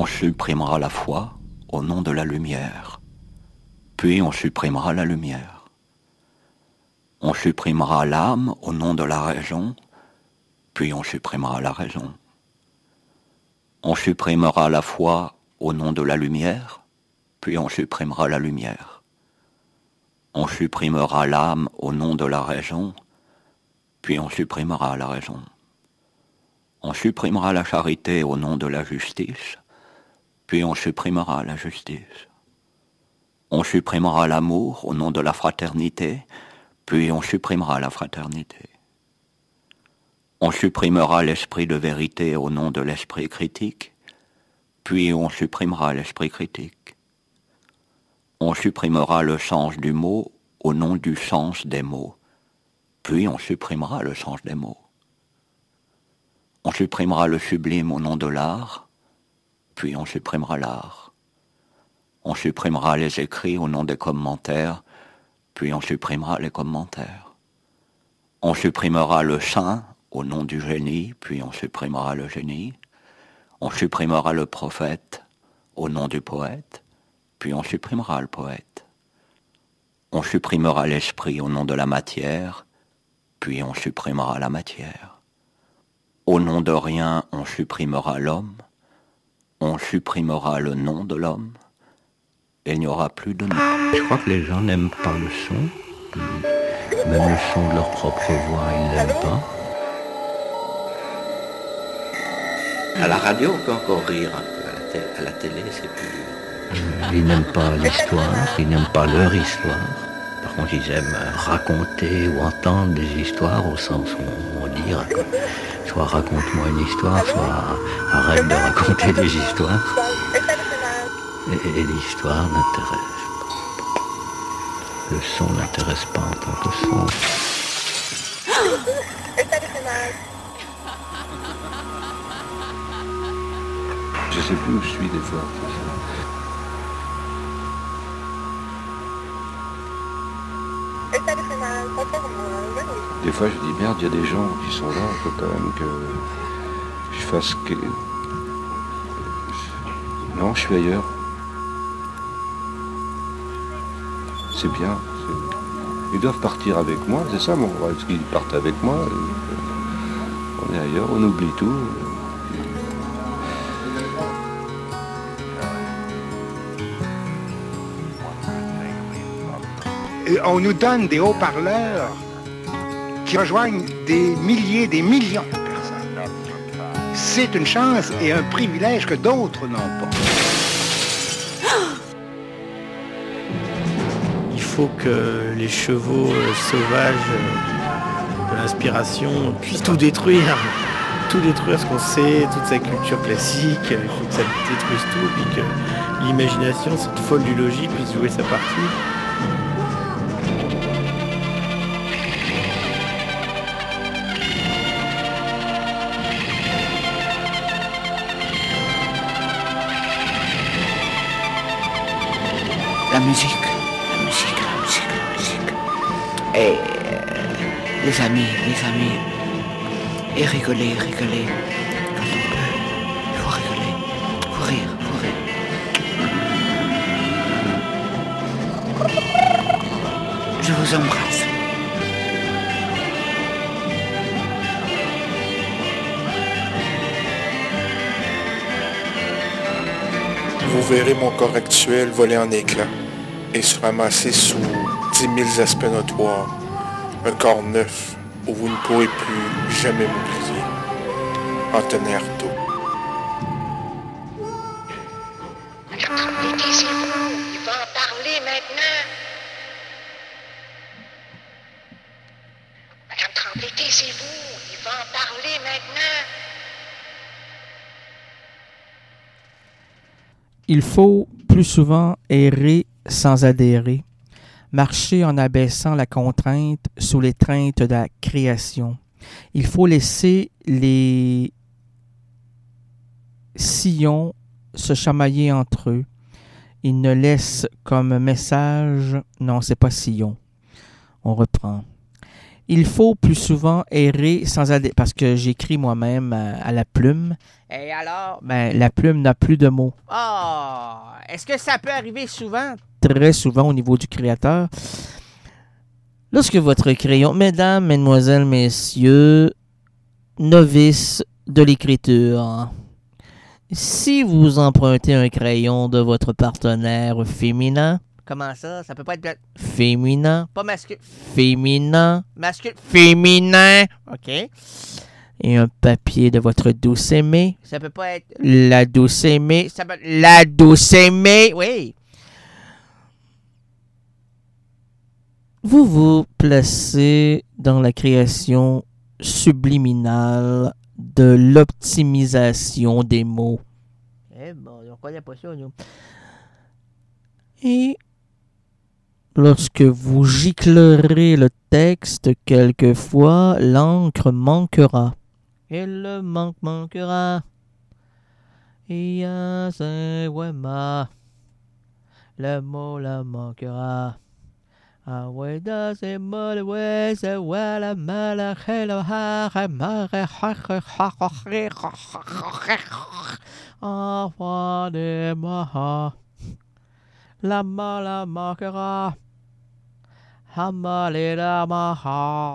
On supprimera la foi au nom de la lumière, puis on supprimera la lumière. On supprimera l'âme au nom de la raison, puis on supprimera la raison. On supprimera la foi au nom de la lumière, puis on supprimera la lumière. On supprimera l'âme au nom de la raison, puis on supprimera la raison. On supprimera la charité au nom de la justice, puis on supprimera la justice. On supprimera l'amour au nom de la fraternité, puis on supprimera la fraternité. On supprimera l'esprit de vérité au nom de l'esprit critique, puis on supprimera l'esprit critique. On supprimera le sens du mot au nom du sens des mots, puis on supprimera le sens des mots. On supprimera le sublime au nom de l'art, puis on supprimera l'art. On supprimera les écrits au nom des commentaires, puis on supprimera les commentaires. On supprimera le saint au nom du génie, puis on supprimera le génie. On supprimera le prophète au nom du poète, puis on supprimera le poète. On supprimera l'esprit au nom de la matière, puis on supprimera la matière. Au nom de rien, on supprimera l'homme, on supprimera le nom de l'homme, et il n'y aura plus de nom. Je crois que les gens n'aiment pas le son, même le son de leur propre voix, ils ne l'aiment pas. À la radio, on peut encore rire un peu, à la, té- à la télé, c'est plus... Ils n'aiment pas l'histoire, ils n'aiment pas leur histoire. Par contre, ils aiment raconter ou entendre des histoires au sens où on dit, soit raconte-moi une histoire, soit arrête de raconter des histoires. Et, et l'histoire n'intéresse pas. Le son n'intéresse pas en tant que son. Je sais plus où je suis des fois. Des fois je dis merde, il y a des gens qui sont là, il faut quand même que je fasse que... Non, je suis ailleurs. C'est bien. C'est... Ils doivent partir avec moi, c'est ça mon rêve. Est-ce qu'ils partent avec moi? On est ailleurs, on oublie tout. On nous donne des haut-parleurs qui rejoignent des milliers, des millions de personnes. C'est une chance et un privilège que d'autres n'ont pas. Il faut que les chevaux euh, sauvages euh, de l'inspiration puissent tout détruire. Tout détruire ce qu'on sait, toute sa culture classique. Il faut que ça détruise tout, puis que l'imagination, cette folle du logis, puisse jouer sa partie. La musique, la musique, la musique, la musique. Et euh, les amis, les amis. Et rigoler, rigoler. Quand on peut, il faut rigoler. Il faut rire, il faut rire. Je vous embrasse. Vous verrez mon corps actuel voler en éclats et se ramasser sous dix mille aspects notoires. Un corps neuf où vous ne pourrez plus jamais m'oublier. Anthony Artaud. Madame Tremblay, taisez-vous. Il va en parler maintenant. Madame Tremblay, taisez-vous. Il va en parler maintenant. Il faut plus souvent errer sans adhérer, marcher en abaissant la contrainte sous l'étreinte de la création. Il faut laisser les sillons se chamailler entre eux. Ils ne laissent comme message « Non, c'est pas sillon ». On reprend. Il faut plus souvent errer sans adhérer. Parce que j'écris moi-même à, à la plume. Et alors? Ben, la plume n'a plus de mots. Ah! Est-ce que ça peut arriver souvent? Très souvent au niveau du créateur. Lorsque votre crayon, mesdames, mesdemoiselles, messieurs, novices de l'écriture, si vous empruntez un crayon de votre partenaire féminin, Comment ça? Ça peut pas être... féminin, Pas masculin. féminin, Masculin. féminin, OK. et un papier de votre douce aimée, Ça peut pas être... la douce aimée, Ça peut... la douce aimée, Oui. vous vous placez dans la création subliminale de l'optimisation des mots. Eh bon, on connaît pas ça, nous. Et lorsque vous giclerez le texte, quelquefois, l'encre manquera. Et le manque manquera. Et un ma le mot la manquera. Ah ouais, dans ces mots, ouais, c'est ouais, la mal, hello, ha, ha, ma, ha, ha, ha, ha, ha, ha, de moi, la mal, la manquera. Hamale la maha,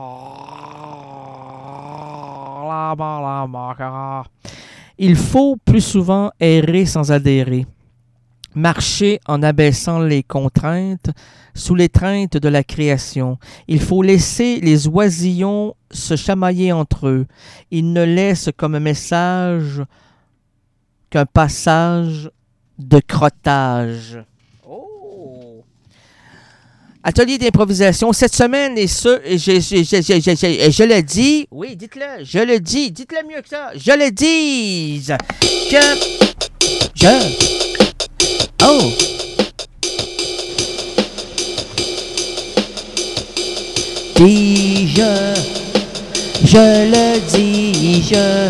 la mal, la manquera. Il faut plus souvent errer sans adhérer. Marcher en abaissant les contraintes sous l'étreinte de la création. Il faut laisser les oisillons se chamailler entre eux. Ils ne laissent comme message qu'un passage de crottage. Oh! Atelier d'improvisation cette semaine, et ce, je, je, je, je, je, je, je le dis, Oui, dites-le. je le dis, dites-le mieux que ça, je le dis, que je... Oh! Dis je, je le dis je,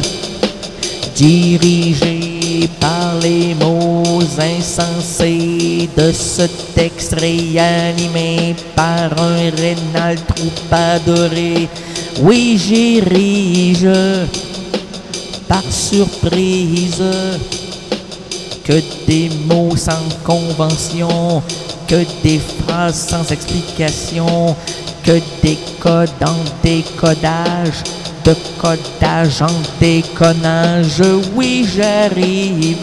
dirigé par les mots insensés de ce texte réanimé par un rénal troubadouré. Oui, j'érige par surprise que des mots sans convention, que des phrases sans explication, que des codes en décodage, de codage en déconnage. Oui, j'arrive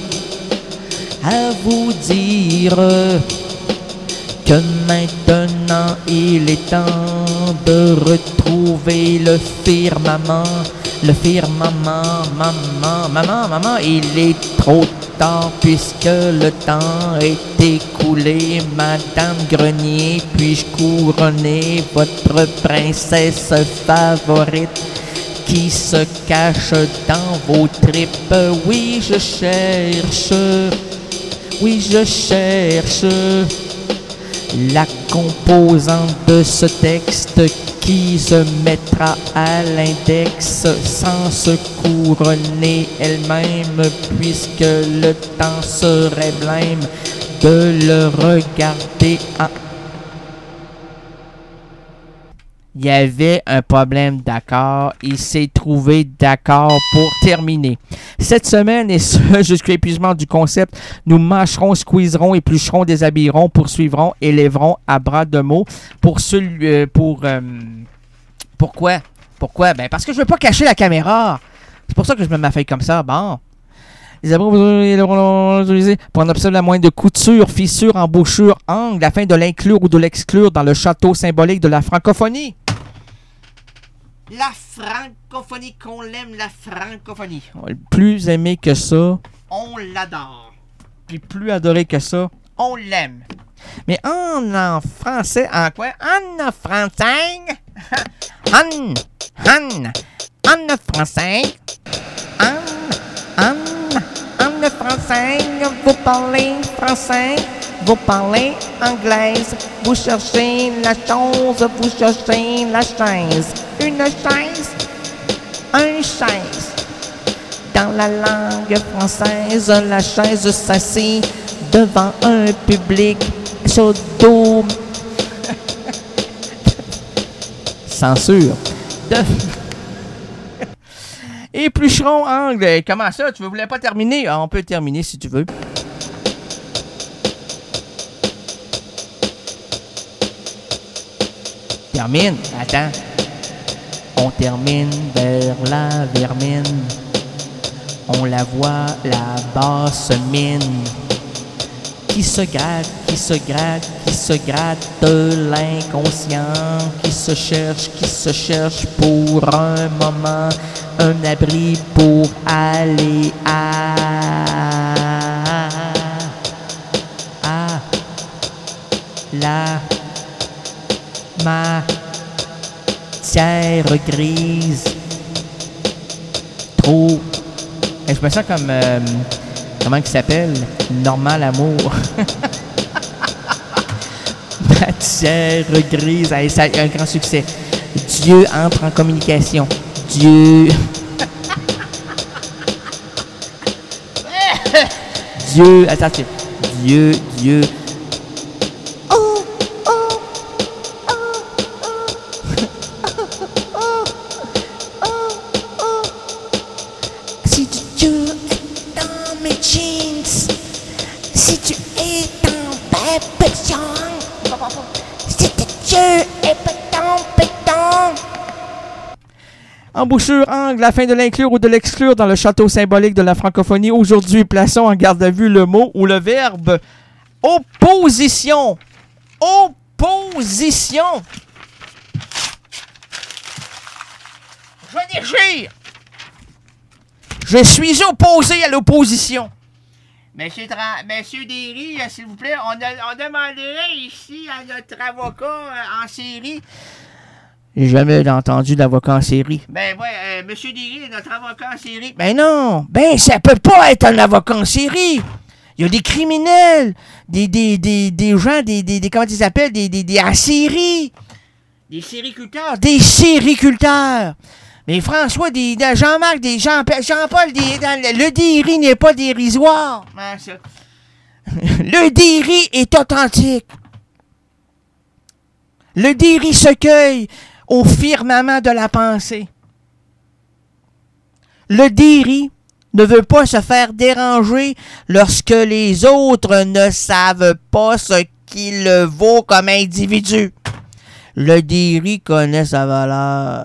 à vous dire que maintenant il est temps de retrouver le firmament. Le firmament, maman, maman, maman, il est trop tard puisque le temps est écoulé. Madame Grenier, puis-je couronner votre princesse favorite qui se cache dans vos tripes? Oui, je cherche, oui, je cherche la composante de ce texte qui se mettra à l'index sans se couronner elle-même, puisque le temps serait blême de le regarder en... Il y avait un problème d'accord. Il s'est trouvé d'accord pour terminer. Cette semaine, et ce jusqu'à l'épuisement du concept, nous mâcherons, squeezerons, éplucherons, déshabillerons, poursuivrons, élèverons à bras de mots pour celui, euh, pour euh, pourquoi pourquoi ben parce que je veux pas cacher la caméra. C'est pour ça que je mets ma feuille comme ça. Bon. Les abris vous utiliser pour en observer la moindre de couture, fissure, embouchure, angle, afin de l'inclure ou de l'exclure dans le château symbolique de la francophonie. La francophonie, qu'on l'aime, la francophonie. Plus aimé que ça, On l'adore. puis plus adoré que ça. On l'aime. Mais en, en français, en quoi? En français, en, en, en français, en, en, en français, vous parlez français, vous parlez anglaise, vous cherchez la chose, vous cherchez la chaise, une chaise, un chaise. Dans la langue française, la chaise s'assit devant un public sur dos. Censure. De... Éplucheron Angle. Comment ça? Tu ne voulais pas terminer? Ah, on peut terminer si tu veux. Termine. Attends. On termine vers la vermine. On la voit, la basse mine. Qui se gratte, qui se gratte, qui se gratte de l'inconscient. Qui se cherche, qui se cherche pour un moment. Un abri pour aller à... à... la... matière grise. Trop... Et je me sens comme... Euh, comment il s'appelle? Normand Lamour. Matière grise. Allez, ça a un grand succès. Dieu entre en communication. Dieu... Dieu... Attends, Dieu, Dieu... Oh, oh, oh, oh, oh, oh, oh. Si Dieu est dans mes jeans, si tu es dans ma passion, si Dieu est pas dans béton. Embouchure, angle, la fin de l'inclure ou de l'exclure dans le château symbolique de la francophonie. Aujourd'hui, plaçons en garde à vue le mot ou le verbe opposition. Opposition. Je vais dire, je suis opposé à l'opposition. Monsieur, Tra- Monsieur Derry, euh, s'il vous plaît, on, a, on demanderait ici à notre avocat euh, en série. J'ai jamais entendu d'avocat en série. Ben ouais, euh, Monsieur Derry est notre avocat en série. Ben non, ben ça peut pas être un avocat en série. Il y a des criminels, des des des des gens, des des, des comment ils s'appellent, des des des en série, des sériculteurs, des sériculteurs. Mais François, des, des Jean-Marc, des Jean Jean-Paul, des dans, le Derry n'est pas dérisoire. Ah, ça. Le Derry est authentique. Le Derry se cueille au firmament de la pensée. Le Derry ne veut pas se faire déranger lorsque les autres ne savent pas ce qu'il vaut comme individu. Le Derry connaît sa valeur.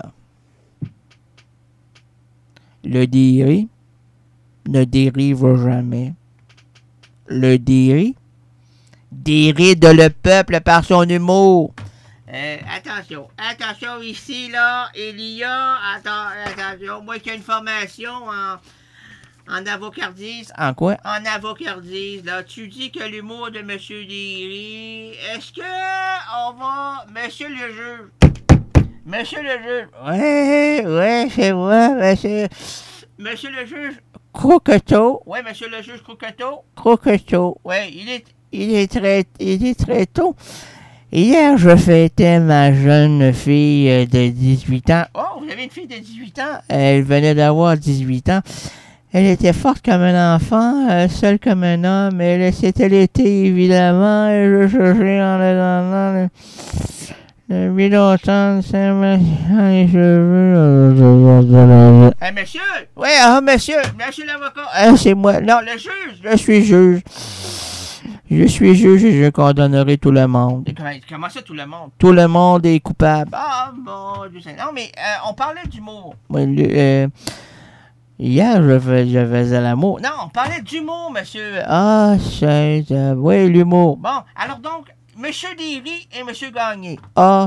Le Derry ne dérive jamais. Le Derry déride le peuple par son humour. Euh, attention, attention ici, là, il y a, attends, attention, moi qui ai une formation en, en avocardise. En quoi? En avocardise, là, tu dis que l'humour de M. Derry, est-ce que on va, Monsieur le juge, Monsieur le juge, ouais, ouais, c'est moi, monsieur, Monsieur le juge, Croquetot, ouais, Monsieur le juge Croquetot, Croquetot, ouais, il est, il est très, il est très tôt. Hier, je fêtais ma jeune fille de dix-huit ans. Oh, vous avez une fille de dix-huit ans? Elle venait d'avoir dix-huit ans. Elle était forte comme un enfant, euh, seule comme un homme. Elle, c'était l'été, évidemment. Et je cherchais dans le... Dans le depuis longtemps, c'est mes cheveux. Hey, monsieur! Oui, ah, monsieur! Monsieur l'avocat! Ah, c'est moi. Non, le juge! Je suis juge. Je suis juge et je condamnerai tout le monde. Comment, comment ça, tout le monde? Tout le monde est coupable. Ah, mon Dieu. Non, mais euh, on parlait d'humour. Oui, le, euh, hier, je, fais, je faisais l'amour. Non, on parlait d'humour, monsieur. Ah, c'est... Euh, oui, l'humour. Bon, alors donc, monsieur Derry et monsieur Gagné. Ah.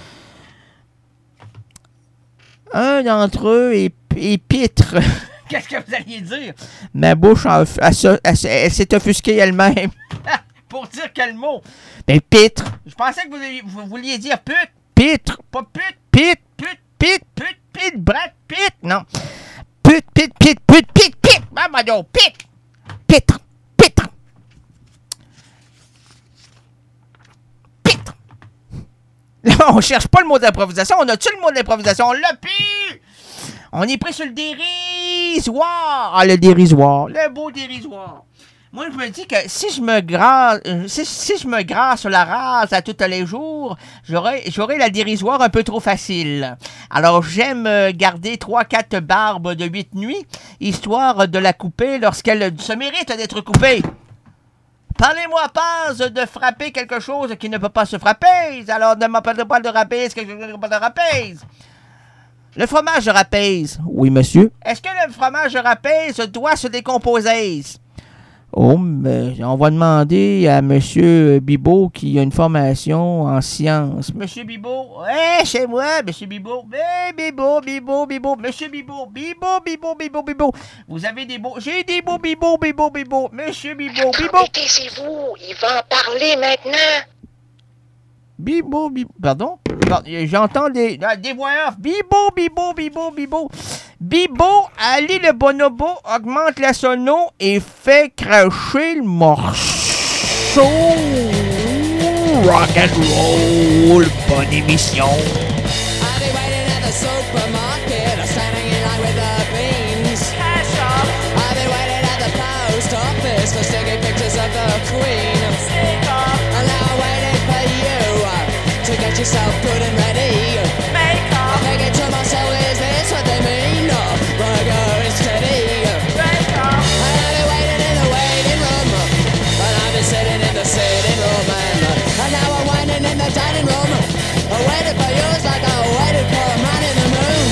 Un d'entre eux est, est pitre. Qu'est-ce que vous alliez dire? Ma bouche, elle, elle, elle, elle, elle s'est offusquée elle-même. Pour dire quel mot? Ben, pitre. Je pensais que vous, vous vouliez dire pute. Pitre. Pas pute. Pite. Pute. Pite. Pute. Pite. Brat. Pite. Non. Pute. Pite. Pite. Pute. Pite. Pite. Maman, donc, pite. Pitre. Pitre. Pitre. Là, on cherche pas le mot d'improvisation. On a-tu le mot d'improvisation? On l'a plus. On est pris sur le dérisoire. Ah, le dérisoire. Le beau dérisoire. Moi, je me dis que si je me grasse, euh, si, si je me grasse la rase à tous les jours, j'aurais, j'aurais la dérisoire un peu trop facile. Alors, j'aime euh, garder trois quatre barbes de huit nuits, histoire de la couper lorsqu'elle se mérite d'être coupée. Parlez-moi pas de frapper quelque chose qui ne peut pas se frapper. Alors, ne m'appelez pas de râpé, quelque chose qui ne peut pas de râpé. Le fromage de râpé. Oui, monsieur. Est-ce que le fromage de râpé doit se décomposer? Oh, mais on va demander à Monsieur Bibot qui a une formation en sciences. Monsieur Bibot, ouais, c'est moi, Monsieur Bibot. Hey, Bibot, Bibot, Bibot, Monsieur Bibot, Bibot, Bibot, Bibot, Bibot. Vous avez des beaux, j'ai des beaux Bibot, Bibot, Bibot, Monsieur Bibot, Bibot. Attendez, taisez-vous, il va en parler maintenant. Bibot, Bibot, pardon? J'entends des, des voix off. Bibot, Bibot, Bibot, Bibot. Bibot, Ali le bonobo augmente la sono et fait cracher le morceau. Rock and roll, bonne émission. I've been waiting at the supermarket, standing in line with the beans. Cash off. I've been waiting at the post office for sticky pictures of the Queen. Stick off. And now I'm waiting for you to get yourself good and ready. Make up. I'm thinking to myself, is this what they mean? Burger is steady. Break up. And I've been waiting in the waiting room, and I've been sitting in the sitting room, and, and now I'm waiting in the dining room. I waited for you like I waited for a man in the moon.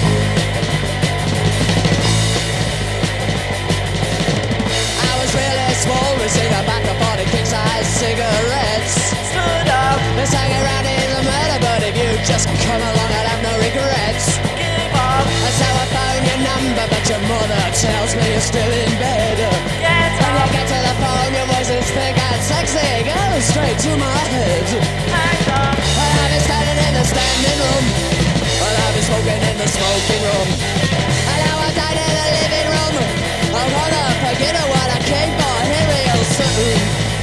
I was really small, receiving a pack of forty king-size cigarettes. Stood up, been hanging around in the murder, but if you just come along, I'd have no regrets. Give up. And so I phone your number, but your mother tells me you're still in bed. Get when up. You get to the phone, your voice is thick and sexy, goes straight to my head. Hang up. And I've been standing in the standing room, and I've been smoking in the smoking room, and now I'm down in the living room. I wanna forget what I came for here real soon.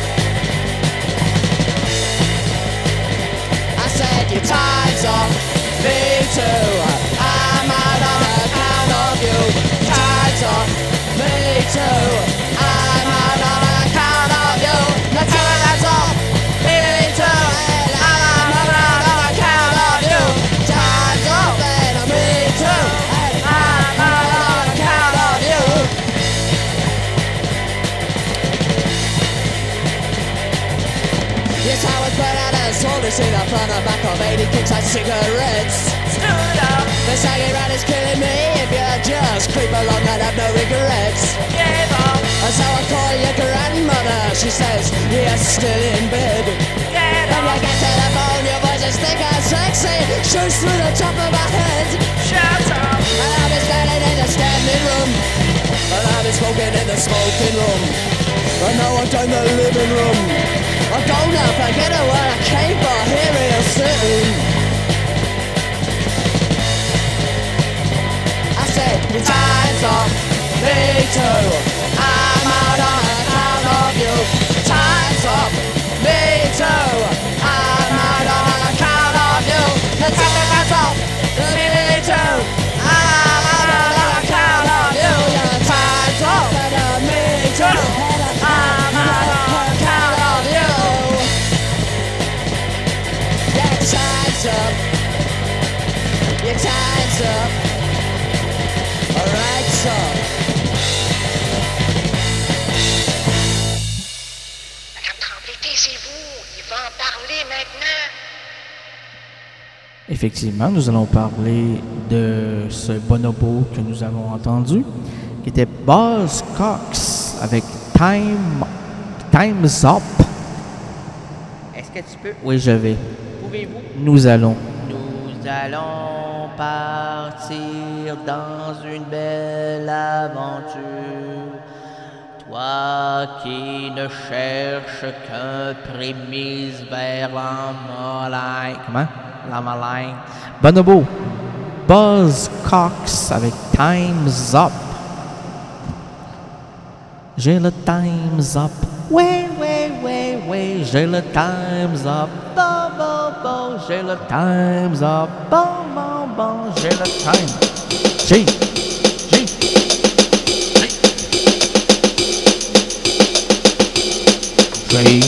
I said your time's up, me too. I'm out on account of you. Time's up, me too. I'm out on account of you. The time's up, me too. And I'm out on account of you. Time's up, and me too. And I'm out on account of you. Yes, I was put out as sold to see the front and back of eighty king-size cigarettes. Stood up. The sagging rat is killing me. If you just creep along, I'd have no regrets. Give up. And so I call your grandmother. She says you're still in bed. Get up. When you get to the phone, your voice is thick and sexy. Shoots through the top of my head. Shut up. And I've been standing in the standing room, and I've been smoking in the smoking room, and now I'm down the living room. I'm gonna forget what I came for here real soon. I said, your time's up, me too. I'm out on account of you. Time's up, me too. I'm out on account of you. The time's up, me too. I'm out on account of you. Your time's up, me too. I'm out on account of you. Your time's up. Your time's up. Alright, so. Madame Tremblay, taisez-vous, il va en parler maintenant. Effectivement, nous allons parler de ce bonobo que nous avons entendu, qui était Buzz Cox avec Time, Time's Up. Est-ce que tu peux? Oui, je vais. Pouvez-vous? Nous allons. Nous allons partir dans une belle aventure. Toi qui ne cherches qu'un prémisse vers l'Amoline. Comment? L'Amoline. Bonobo. Buzz Cox avec Time's Up. J'ai le Time's Up. Ouais, ouais, ouais, ouais. J'ai le Time's Up. Bon, bon, bon. J'ai le Time's Up. Bon, bon, bon. J'ai le Time. J'ai. J'ai. J'ai. J'ai,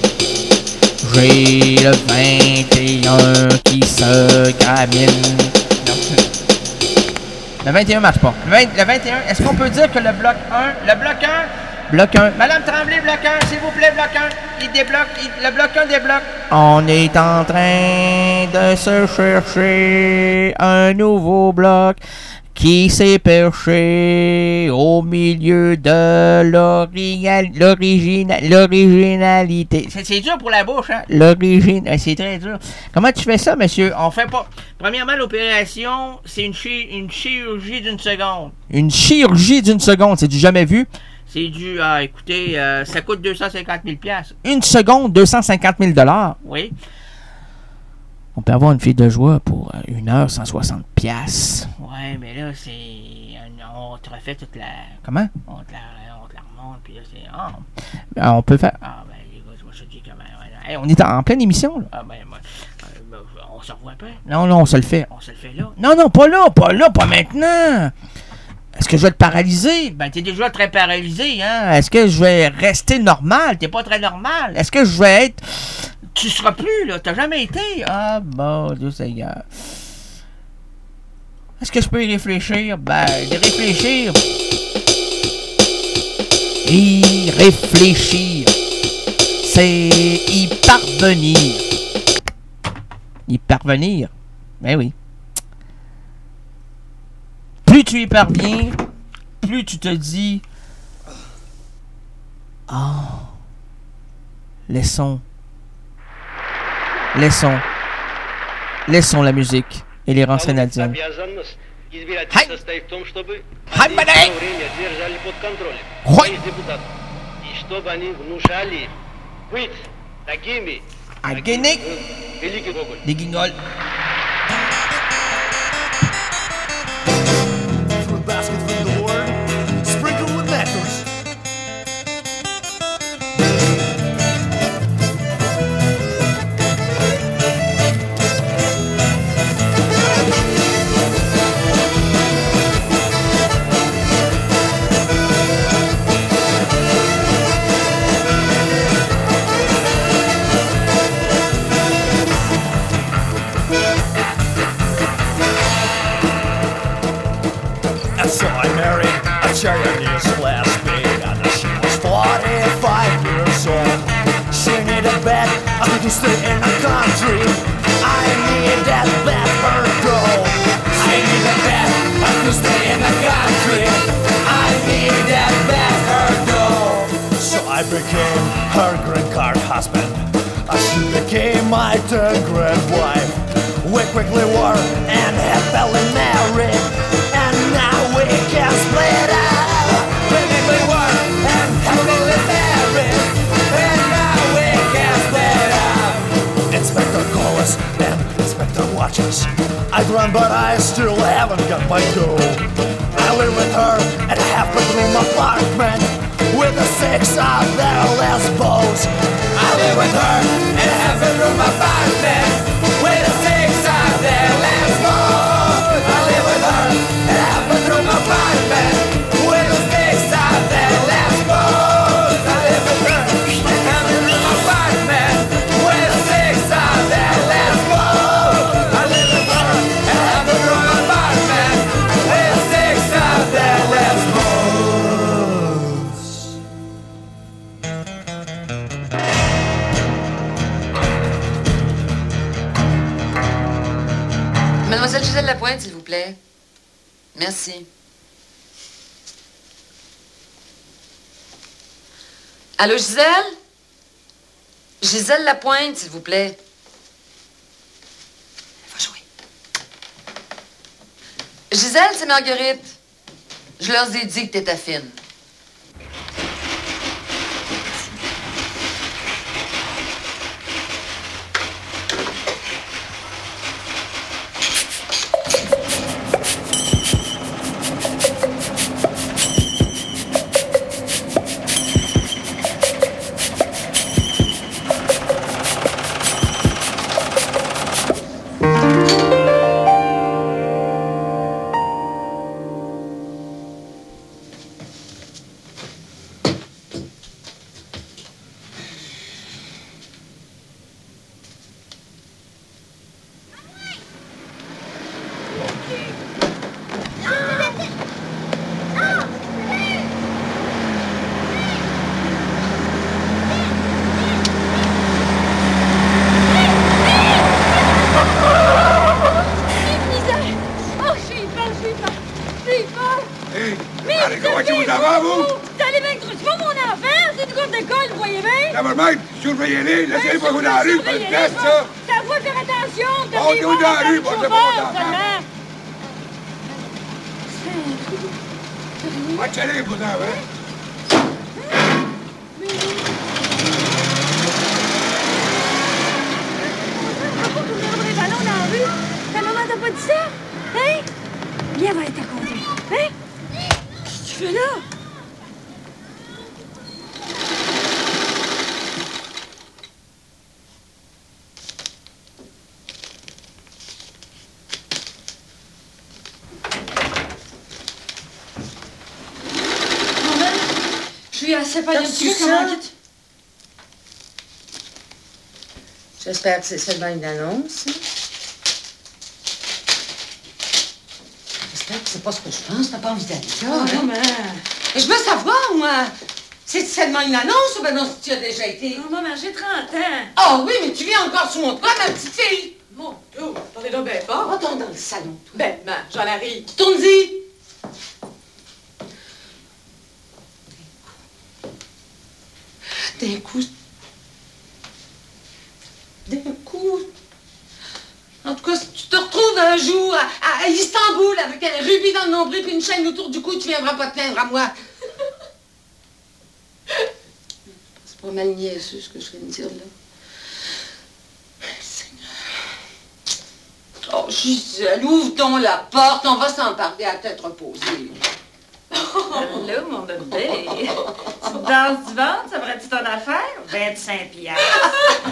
j'ai le vingt et un qui se gramine. Non. Le vingt et un marche pas. Le, vingt, le vingt et un, est-ce qu'on peut dire que le bloc un, le bloc un, bloc un, Madame Tremblay, bloc un, s'il vous plaît, bloc un, il débloque, il, le bloc un débloque. On est en train de se chercher un nouveau bloc qui s'est perché au milieu de l'original, l'origine, l'originalité. C'est, c'est dur pour la bouche, hein? L'origine, c'est très dur. Comment tu fais ça, monsieur? On fait pas... Premièrement, l'opération, c'est une, chi- une chirurgie d'une seconde. Une chirurgie d'une seconde, c'est du jamais vu? C'est du... Ah, écoutez, euh, ça coûte deux cent cinquante mille dollars. Une seconde, deux cent cinquante mille dollars? Oui. On peut avoir une fille de joie pour une heure, cent soixante piastres. Ouais, mais là, c'est... On te refait toute la... Comment? On te la, on te la remonte, puis là, c'est... Oh. Ben, on peut faire... Ah, ben, les gars, je te dis comment... Ouais, hey, on est en, en pleine émission, là. Ah, ben, moi... Euh, on se revoit pas? Non, non, on se le fait. On se le fait là? Non, non, pas là, pas là, pas maintenant! Est-ce que je vais te paralyser? Ben, t'es déjà très paralysé, hein? Est-ce que je vais rester normal? T'es pas très normal. Est-ce que je vais être... Tu seras plus, là. T'as jamais été. Ah, bon, Dieu Seigneur. Est-ce que je peux y réfléchir? Ben, y réfléchir. Y réfléchir. C'est y parvenir. Y parvenir. Ben oui. Plus tu y parviens, plus tu te dis... Ah... Oh, laissons... Laissons, laissons la musique et les rangs sénadiennes. Hai! Hai, badai! Hoi! Agénique! Les guignols. So I married a Chinese lesbian and she was forty-five years old. She needed a bed, I could stay in the country. I need that bed for go. I need a bed, I could stay in the country. I need that bed for go. So I became her green card husband. She became my third grade wife. We quickly were and happily married. Now we can split up. We quickly were and happily married. And now we can split up. Inspector Collis and Inspector Watches. I'd run but I still haven't got my dough. I live with her at a half-bedroom apartment with the six of their lesbos. I live with her at a half-bedroom apartment with the six of their lesbos. I live with her at a half-bedroom apartment with the six of their lesbos. I live with her at a half-bedroom apartment with the six of their lesbos. I live with her at a half-bedroom apartment with the six of their lesbos. Mademoiselle Gisèle Lapointe, s'il vous plaît. Merci. Allô, Gisèle? Gisèle Lapointe, s'il vous plaît. Va jouer. Gisèle, c'est Marguerite. Je leur ai dit que t'étais fine. porte d'école, vous voyez bien? Ça va même, surveillez-les, laissez-les pas vous dans la rue, pas le test, ça! T'as voulu faire attention, t'as Oh, t'es où dans la rue, moi, c'est pas dans seulement! Va te chaler, vous en, hein? Les ballons dans la rue? Ta maman t'a pas dit ça? Hein? Viens, va être raconté. Hein? Qu'est-ce que tu fais là? Je suis assez pas de T'as-tu comment ça? J'espère que c'est seulement une annonce. J'espère que c'est pas ce que je pense. T'as pas envie d'aller là, Oh, hein? non, mais... Mais je veux savoir, moi. C'est seulement une annonce ou ben non, tu as déjà été? Non, maman, j'ai trente ans. Oh oui, mais tu vis encore sur mon toit, ma petite fille. Mon Dieu, parlez donc ben fort. Retourne dans le salon, toi. Ben, maman, j'en arrive. Tourne-y. D'un coup... D'un coup... En tout cas, si tu te retrouves un jour à, à Istanbul avec un rubis dans le nombril puis une chaîne autour du cou, tu viendras pas te plaindre à moi. C'est pas mal niaiseux ce que je viens de dire là. Seigneur. Oh, Gisèle, ouvre donc la porte, on va s'en parler à tête reposée. Hello, mon bébé. Tu danses du ventre, ça ferait-tu ton affaire? vingt-cinq piastres.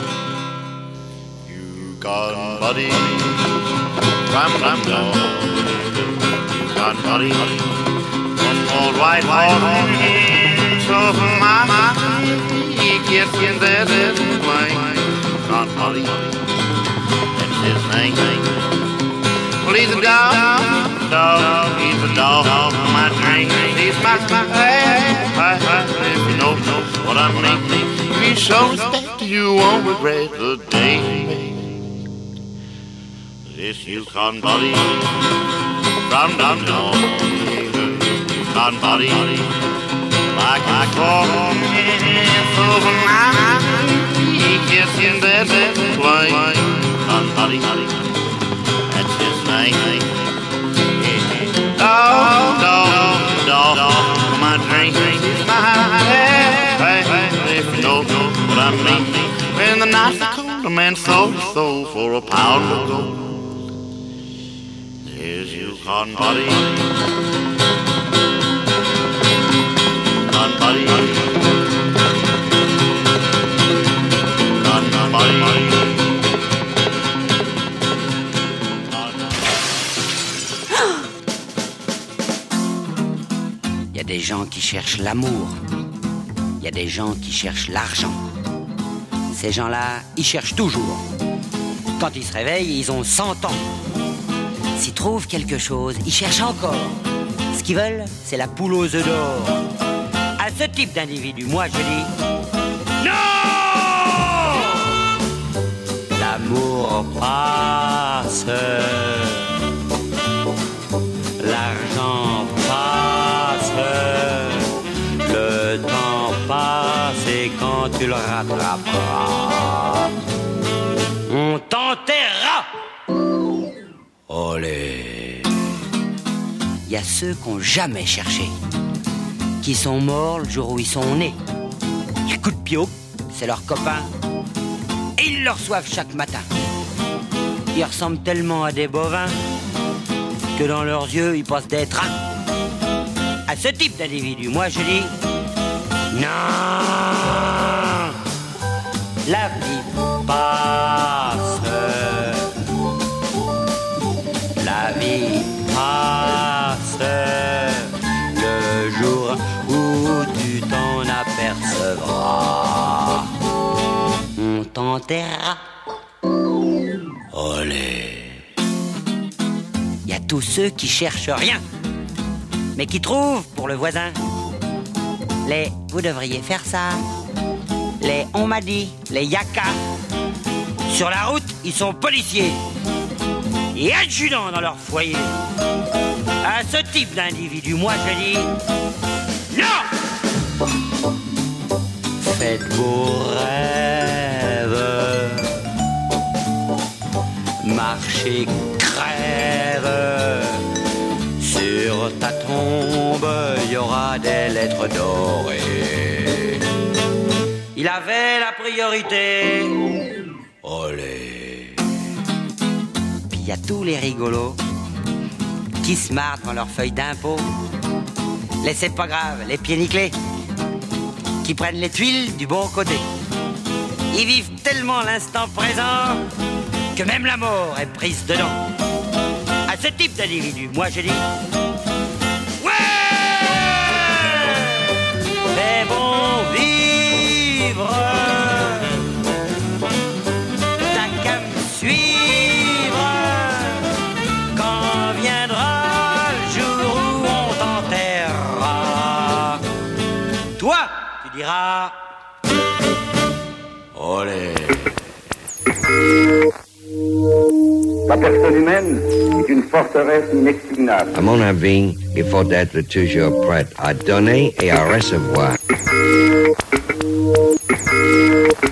Gone buddy, ram ram dog. Gone buddy, one old white horse, so my he gets in there this plane. Gone buddy, that's his name. Well, he's a dog, dog, he's a dog on my train. He's my my if you know what I mean. He's so respect you won't regret the day. This Yukon body, from down down, Yukon body, like a corn, over my he gets in that way. Yukon body, that's his name. Dog, dog, dog, dog, my drink is mine. Hey, hey, if you know what I mean. When the nights are cold, a man sold his soul for a pound of gold. Here's Yukon buddy, Yukon buddy, Yukon buddy. Il y a des gens qui cherchent l'amour, il y a des gens qui cherchent l'argent. Ces gens-là, ils cherchent toujours. Quand ils se réveillent, ils ont cent ans. S'ils trouvent quelque chose, ils cherchent encore. Ce qu'ils veulent, c'est la poule aux œufs d'or. À ce type d'individu, moi je dis non. L'amour passe, l'argent passe, le temps passe et quand tu le rattraperas, on t'enterrera. Olé. Il y a ceux qui n'ont jamais cherché, qui sont morts le jour où ils sont nés. Les coups de pio, c'est leurs copains. Et ils le reçoivent chaque matin. Ils ressemblent tellement à des bovins que dans leurs yeux, ils passent des trains. À ce type d'individu, moi je dis non. La vie passe. La vie passe, le jour où tu t'en apercevras, on t'enterrera. Olé. Il y a tous ceux qui cherchent rien, mais qui trouvent pour le voisin. Les « vous devriez faire ça », les « on m'a dit », les « yaka ». Sur la route, ils sont policiers et adjudants dans leur foyer. À ce type d'individu, moi je dis non. fait de beaux rêves. Marcher crève, sur ta tombe y aura des lettres dorées. Il avait la priorité. Olé. Puis il y a tous les rigolos qui se marrent dans leurs feuilles d'impôt. Les c'est pas grave, les pieds nickelés, qui prennent les tuiles du bon côté. Ils vivent tellement l'instant présent que même la mort est prise dedans. À ce type d'individu, moi je dis ouais, fais bon vivre. T'as qu'à me suivre quand viendra le jour où on t'enterrera. Toi, tu diras olé. La personne humaine est une forteresse inexpugnable. À mon avis, il faut être toujours prêt à donner et à recevoir.